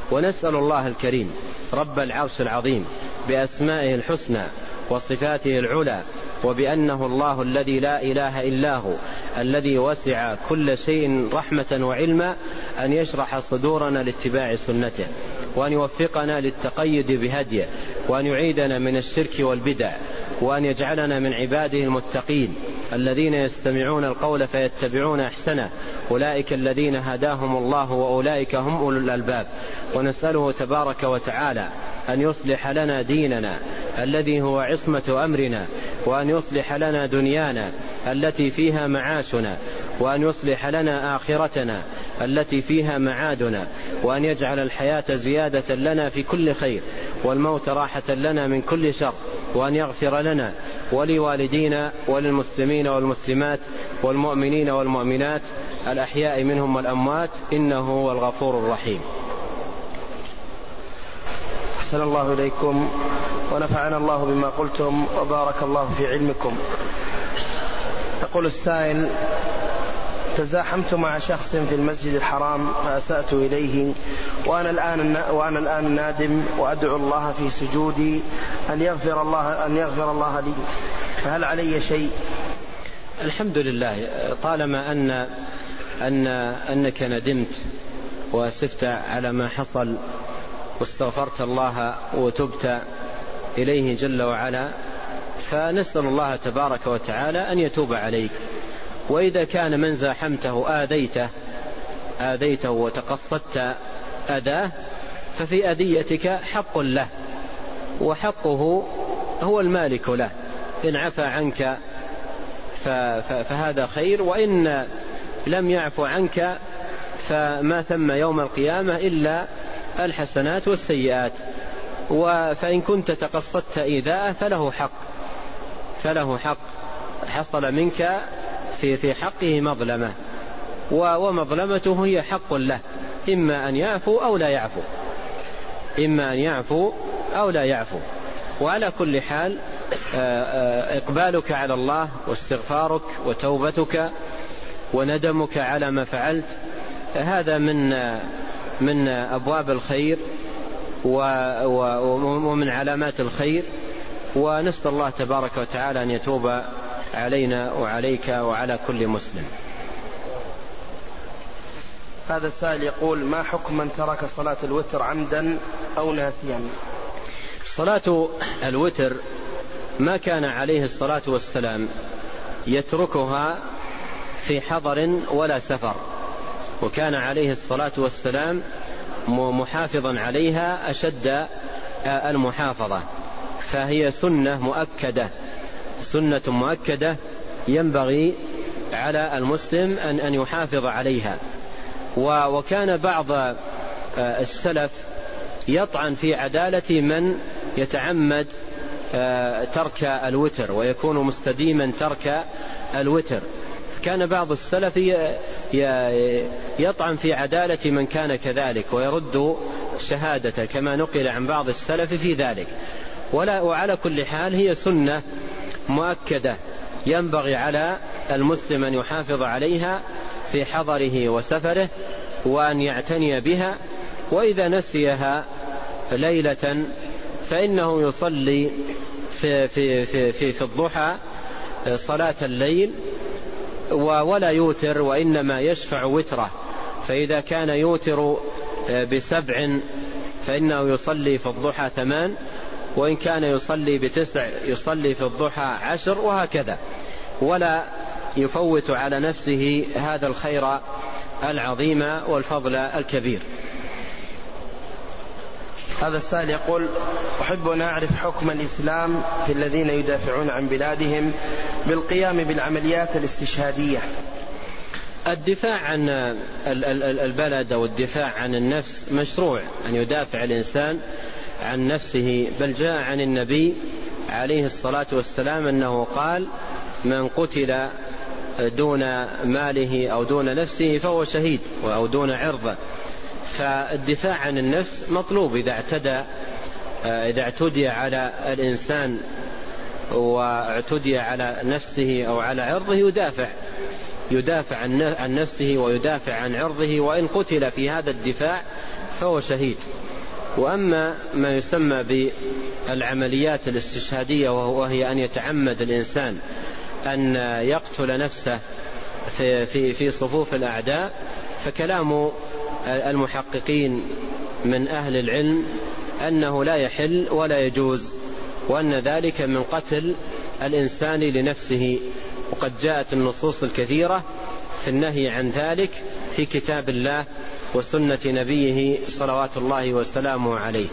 ونسأل الله الكريم رب العرش العظيم بأسمائه الحسنى وصفاته العلى وبأنه الله الذي لا إله إلا هو الذي وسع كل شيء رحمة وعلما أن يشرح صدورنا لاتباع سنته، وأن يوفقنا للتقيد بهديه، وأن يعيدنا من الشرك والبدع، وأن يجعلنا من عباده المتقين الذين يستمعون القول فيتبعون أحسنه، أولئك الذين هداهم الله وأولئك هم أولو الألباب. ونسأله تبارك وتعالى أن يصلح لنا ديننا الذي هو عصمة أمرنا، وأن يصلح لنا دنيانا التي فيها معاشنا، وأن يصلح لنا آخرتنا التي فيها معادنا، وأن يجعل الحياة زيادة لنا في كل خير والموت راحة لنا من كل شر، وأن يغفر لنا ولوالدينا وللمسلمين والمسلمات والمؤمنين والمؤمنات الأحياء منهم والأموات، إنه هو الغفور الرحيم. أحسن الله إليكم ونفعنا الله بما قلتم وبارك الله في علمكم. يقول السائل: تزاحمت مع شخص في المسجد الحرام فأسأت إليه وأنا الآن نادم وأدعو الله في سجودي أن يغفر الله لي، فهل علي شيء؟ الحمد لله، طالما أنك ندمت وأسفت على ما حصل واستغفرت الله وتبت إليه جل وعلا، فنسأل الله تبارك وتعالى أن يتوب عليك. وإذا كان من زاحمته آذيته وتقصدت أذاه ففي أذيتك حق له، وحقه هو المالك له، إن عفى عنك فهذا خير، وإن لم يعف عنك فما ثم يوم القيامة إلا الحسنات والسيئات. فإن كنت تقصدت إيذاءه فله حق حصل منك في حقه مظلمة، ومظلمته هي حق له، إما أن يعفو أو لا يعفو. وعلى كل حال إقبالك على الله واستغفارك وتوبتك وندمك على ما فعلت هذا من أبواب الخير ومن علامات الخير، ونسأل الله تبارك وتعالى أن يتوب علينا وعليك وعلى كل مسلم. هذا السائل يقول: ما حكم من ترك صلاة الوتر عمدا أو ناسيا؟ صلاة الوتر ما كان عليه الصلاة والسلام يتركها في حضر ولا سفر، وكان عليه الصلاة والسلام محافظا عليها أشد المحافظة، فهي سنة مؤكدة ينبغي على المسلم أن يحافظ عليها. وكان بعض السلف يطعن في عدالة من يتعمد ترك الوتر ويكون مستديما ترك الوتر، كان بعض السلف يطعن في عدالة من كان كذلك ويرد شهادته كما نقل عن بعض السلف في ذلك. وعلى كل حال هي سنة مؤكدة ينبغي على المسلم أن يحافظ عليها في حضره وسفره، وأن يعتني بها. وإذا نسيها ليلة فإنه يصلي في الضحى صلاة الليل ولا يوتر، وإنما يشفع وتره. فإذا كان يوتر ب7 فإنه يصلي في الضحى 8، وإن كان يصلي ب9 يصلي في الضحى 10، وهكذا، ولا يفوت على نفسه هذا الخير العظيم والفضل الكبير. هذا السائل يقول: أحب أن أعرف حكم الإسلام في الذين يدافعون عن بلادهم بالقيام بالعمليات الاستشهادية. الدفاع عن البلد أو الدفاع عن النفس مشروع، أن يدافع الإنسان عن نفسه، بل جاء عن النبي عليه الصلاة والسلام أنه قال: من قتل دون ماله أو دون نفسه فهو شهيد، أو دون عرضه. فالدفاع عن النفس مطلوب إذا اعتدي على الإنسان واعتدي على نفسه أو على عرضه يدافع. يدافع عن نفسه ويدافع عن عرضه، وإن قتل في هذا الدفاع فهو شهيد. وأما ما يسمى بالعمليات الاستشهادية، وهي أن يتعمد الإنسان أن يقتل نفسه في صفوف الأعداء، فكلام المحققين من أهل العلم أنه لا يحل ولا يجوز، وأن ذلك من قتل الإنسان لنفسه. وقد جاءت النصوص الكثيرة في النهي عن ذلك في كتاب الله وسنة نبيه صلوات الله وسلامه عليه.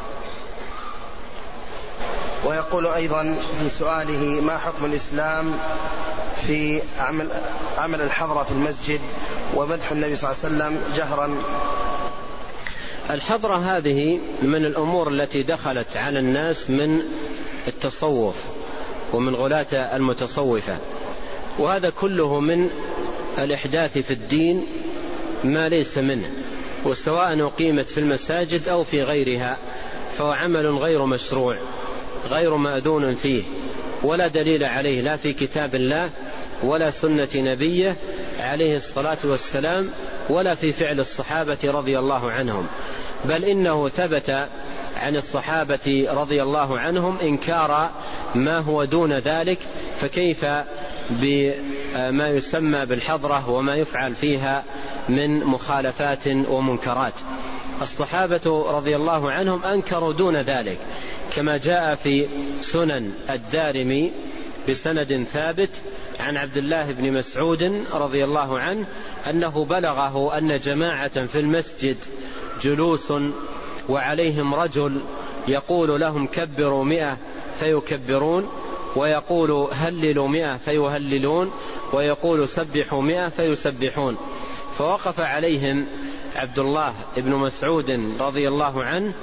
ويقول أيضا في سؤاله: ما حكم الإسلام في عمل الحضرة في المسجد ومدح النبي صلى الله عليه وسلم جهرا؟ الحضرة هذه من الأمور التي دخلت على الناس من التصوف ومن غلاة المتصوفة، وهذا كله من الإحداث في الدين ما ليس منه، وسواء أقيمت في المساجد أو في غيرها، فهو عمل غير مشروع غير مأذون فيه، ولا دليل عليه لا في كتاب الله ولا سنة نبيه عليه الصلاة والسلام، ولا في فعل الصحابة رضي الله عنهم. بل إنه ثبت عن الصحابة رضي الله عنهم إنكار ما هو دون ذلك، فكيف بما يسمى بالحضرة وما يفعل فيها من مخالفات ومنكرات؟ الصحابة رضي الله عنهم أنكروا دون ذلك، كما جاء في سنن الدارمي بسند ثابت عن عبد الله بن مسعود رضي الله عنه أنه بلغه أن جماعة في المسجد جلوس وعليهم رجل يقول لهم كبروا 100 فيكبرون، ويقول هللوا 100 فيهللون، ويقول سبحوا 100 فيسبحون. فوقف عليهم عبد الله بن مسعود رضي الله عنه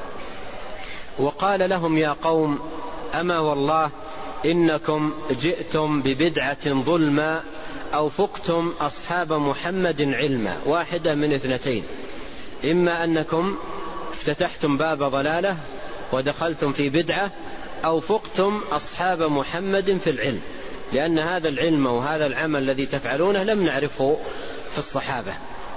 وقال لهم: يا قوم، أما والله إنكم جئتم ببدعة ظلما أو فقتم أصحاب محمد علما، واحدة من اثنتين: إما أنكم افتتحتم باب ضلالة ودخلتم في بدعة، أو فقتم أصحاب محمد في العلم، لأن هذا العلم وهذا العمل الذي تفعلونه لم نعرفه في الصحابة.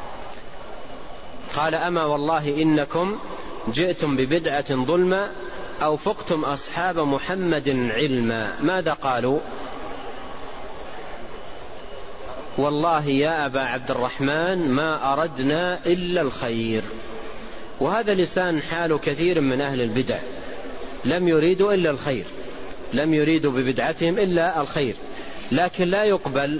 قال: أما والله إنكم جئتم ببدعة ظلما أو فقتم أصحاب محمد علما. ماذا قالوا؟ والله يا أبا عبد الرحمن ما أردنا إلا الخير. وهذا لسان حال كثير من أهل البدع، لم يريدوا إلا الخير، لم يريدوا ببدعتهم إلا الخير. لكن لا يقبل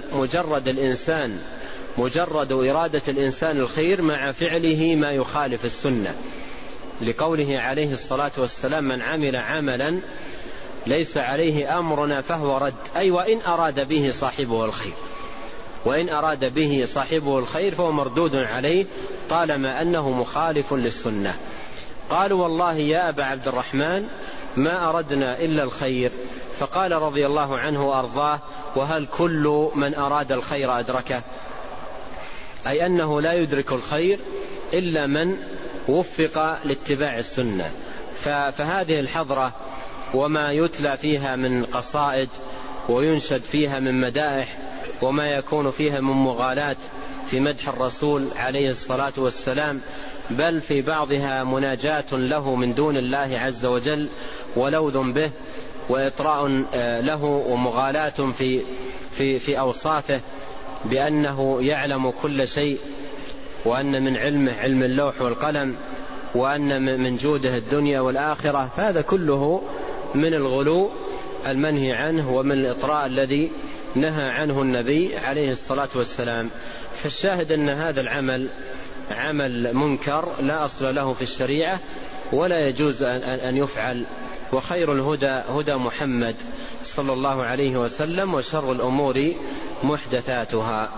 مجرد إرادة الإنسان الخير مع فعله ما يخالف السنة، لقوله عليه الصلاة والسلام: من عمل عملا ليس عليه أمرنا فهو رد. أي وإن أراد به صاحبه الخير، وإن أراد به صاحبه الخير فهو مردود عليه طالما أنه مخالف للسنة. قالوا: والله يا أبا عبد الرحمن ما أردنا إلا الخير. فقال رضي الله عنه وأرضاه: وهل كل من أراد الخير أدركه؟ أي أنه لا يدرك الخير إلا من وفق لاتباع السنة. فهذه الحضرة وما يتلى فيها من قصائد وينشد فيها من مدائح وما يكون فيها من مغالاة في مدح الرسول عليه الصلاة والسلام، بل في بعضها مناجاة له من دون الله عز وجل ولوذ به وإطراء له ومغالاة في أوصافه بأنه يعلم كل شيء، وأن من علمه علم اللوح والقلم، وأن من جوده الدنيا والآخرة. فهذا كله من الغلو المنهي عنه ومن الإطراء الذي نهى عنه النبي عليه الصلاة والسلام. فالشاهد أن هذا العمل عمل منكر لا أصل له في الشريعة ولا يجوز أن يفعل. وخير الهدى هدى محمد صلى الله عليه وسلم، وشر الأمور محدثاتها.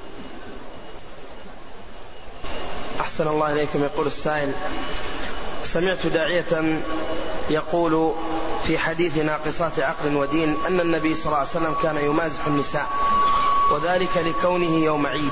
أحسن الله إليكم. يقول السائل: سمعت داعية يقول في حديث ناقصات عقل ودين أن النبي صلى الله عليه وسلم كان يمازح النساء، وذلك لكونه يوم عيد.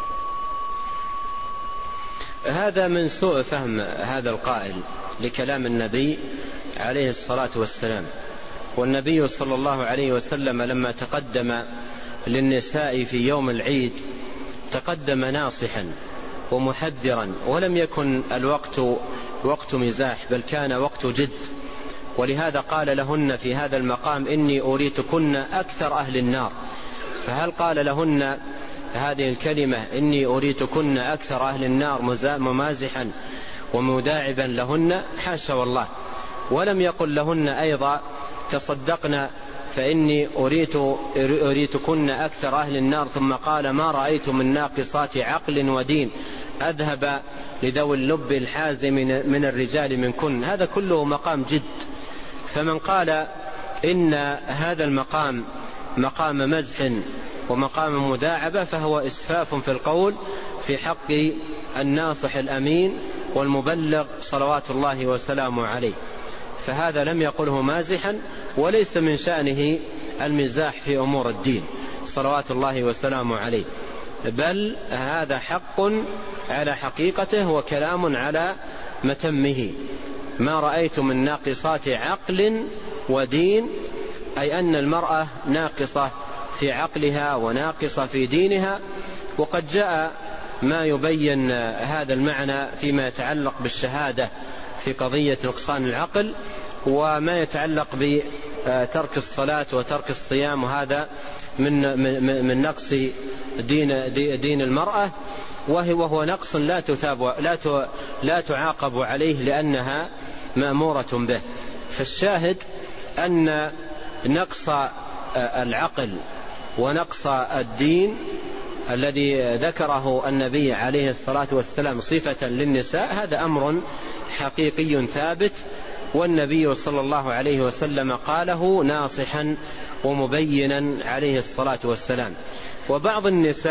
هذا من سوء فهم هذا القائل لكلام النبي عليه الصلاة والسلام. والنبي صلى الله عليه وسلم لما تقدم للنساء في يوم العيد تقدم ناصحا ومحذرا، ولم يكن الوقت وقت مزاح بل كان وقت جد، ولهذا قال لهن في هذا المقام إني أريتكن أكثر أهل النار. فهل قال لهن هذه الكلمة إني أريتكن أكثر أهل النار ممازحا ومداعبا لهن؟ حاشا والله. ولم يقل لهن أيضا تصدقن فإني أريتكن أكثر أهل النار، ثم قال ما رأيت من ناقصات عقل ودين أذهب لذوي اللب الحازم من الرجال منكن. هذا كله مقام جد. فمن قال إن هذا المقام مقام مزح ومقام مداعبة فهو إسفاف في القول في حق الناصح الأمين والمبلغ صلوات الله وسلامه عليه. فهذا لم يقله مازحا، وليس من شأنه المزاح في أمور الدين صلوات الله وسلامه عليه، بل هذا حق على حقيقته وكلام على متمه. ما رأيت من ناقصات عقل ودين، أي أن المرأة ناقصة في عقلها وناقصة في دينها. وقد جاء ما يبين هذا المعنى فيما يتعلق بالشهادة في قضية نقصان العقل، وما يتعلق بترك الصلاة وترك الصيام، وهذا من نقص دين المرأة، وهو نقص لا تعاقب عليه لأنها مأمورة به. فالشاهد أن نقص العقل ونقص الدين الذي ذكره النبي عليه الصلاة والسلام صفة للنساء هذا أمر حقيقي ثابت، والنبي صلى الله عليه وسلم قاله ناصحا ومبينا عليه الصلاة والسلام. وبعض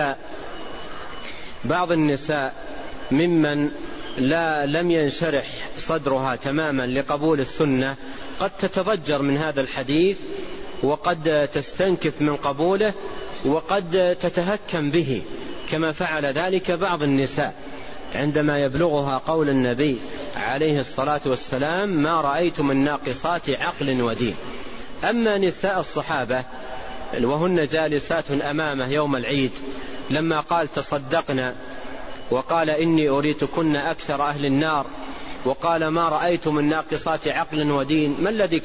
النساء ممن لم ينشرح صدرها تماما لقبول السنة قد تتضجر من هذا الحديث، وقد تستنكف من قبوله، وقد تتهكم به، كما فعل ذلك بعض النساء عندما يبلغها قول النبي عليه الصلاة والسلام ما رأيت من ناقصات عقل ودين. أما نساء الصحابة وهن جالسات أمامه يوم العيد لما قال تصدقنا، وقال إني أريتكن أكثر أهل النار، وقال ما رأيت من ناقصات عقل ودين، ما الذي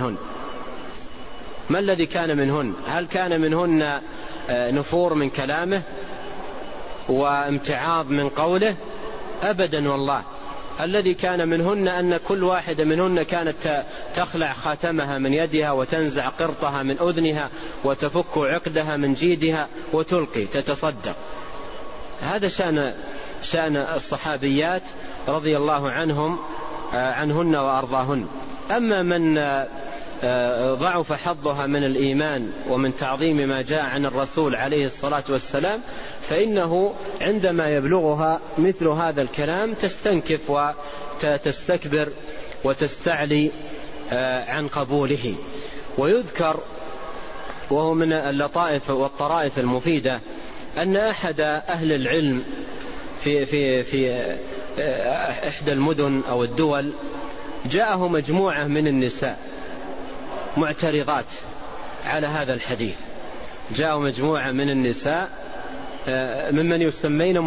كان منهن؟ هل كان منهن نفور من كلامه وامتعاض من قوله؟ أبدا والله. الذي كان منهن أن كل واحدة منهن كانت تخلع خاتمها من يدها وتنزع قرطها من أذنها وتفك عقدها من جيدها وتلقي تتصدق. هذا شأن الصحابيات رضي الله عنهن وأرضاهن. أما من ضعف حظها من الإيمان ومن تعظيم ما جاء عن الرسول عليه الصلاة والسلام فإنه عندما يبلغها مثل هذا الكلام تستنكف وتستكبر وتستعلي عن قبوله. ويذكر وهو من اللطائف والطرائف المفيدة أن أحد أهل العلم في إحدى المدن أو الدول جاءه مجموعة من النساء معترضات على هذا الحديث. جاءوا مجموعة من النساء ممن يسمين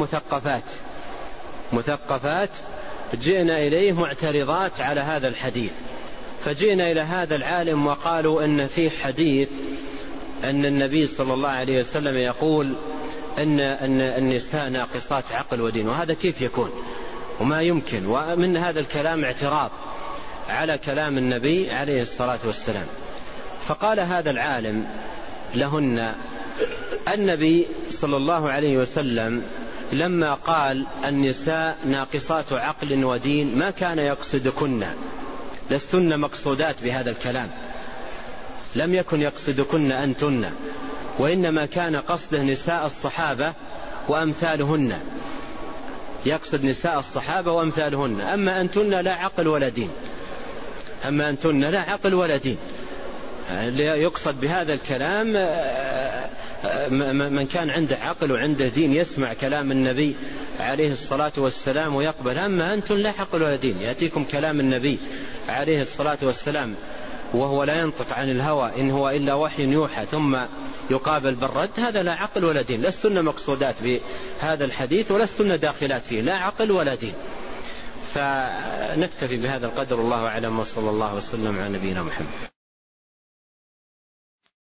مثقفات جئنا إليه معترضات على هذا الحديث. فجئنا إلى هذا العالم وقالوا إن فيه حديث أن النبي صلى الله عليه وسلم يقول أن النساء ناقصات عقل ودين، وهذا كيف يكون وما يمكن. ومن هذا الكلام اعتراض على كلام النبي عليه الصلاة والسلام. فقال هذا العالم لهن النبي صلى الله عليه وسلم لما قال النساء ناقصات عقل ودين ما كان يقصدكن، لستن مقصودات بهذا الكلام، لم يكن يقصدكن أنتن، وإنما كان قصده نساء الصحابة وأمثالهن، يقصد نساء الصحابة وأمثالهن. أما أنتن لا عقل ولا دين. يقصد بهذا الكلام من كان عنده عقل وعنده دين يسمع كلام النبي عليه الصلاة والسلام ويقبل. أما أنتم لا عقل ولا دين، يأتيكم كلام النبي عليه الصلاة والسلام وهو لا ينطق عن الهوى إن هو إلا وحي يوحى ثم يقابل بالرد، هذا لا عقل ولا دين. لستن مقصودات بهذا الحديث ولستن داخلات فيه، لا عقل ولا دين. فنكتفي بهذا القدر، الله أعلم، وصلى الله وسلم على نبينا محمد.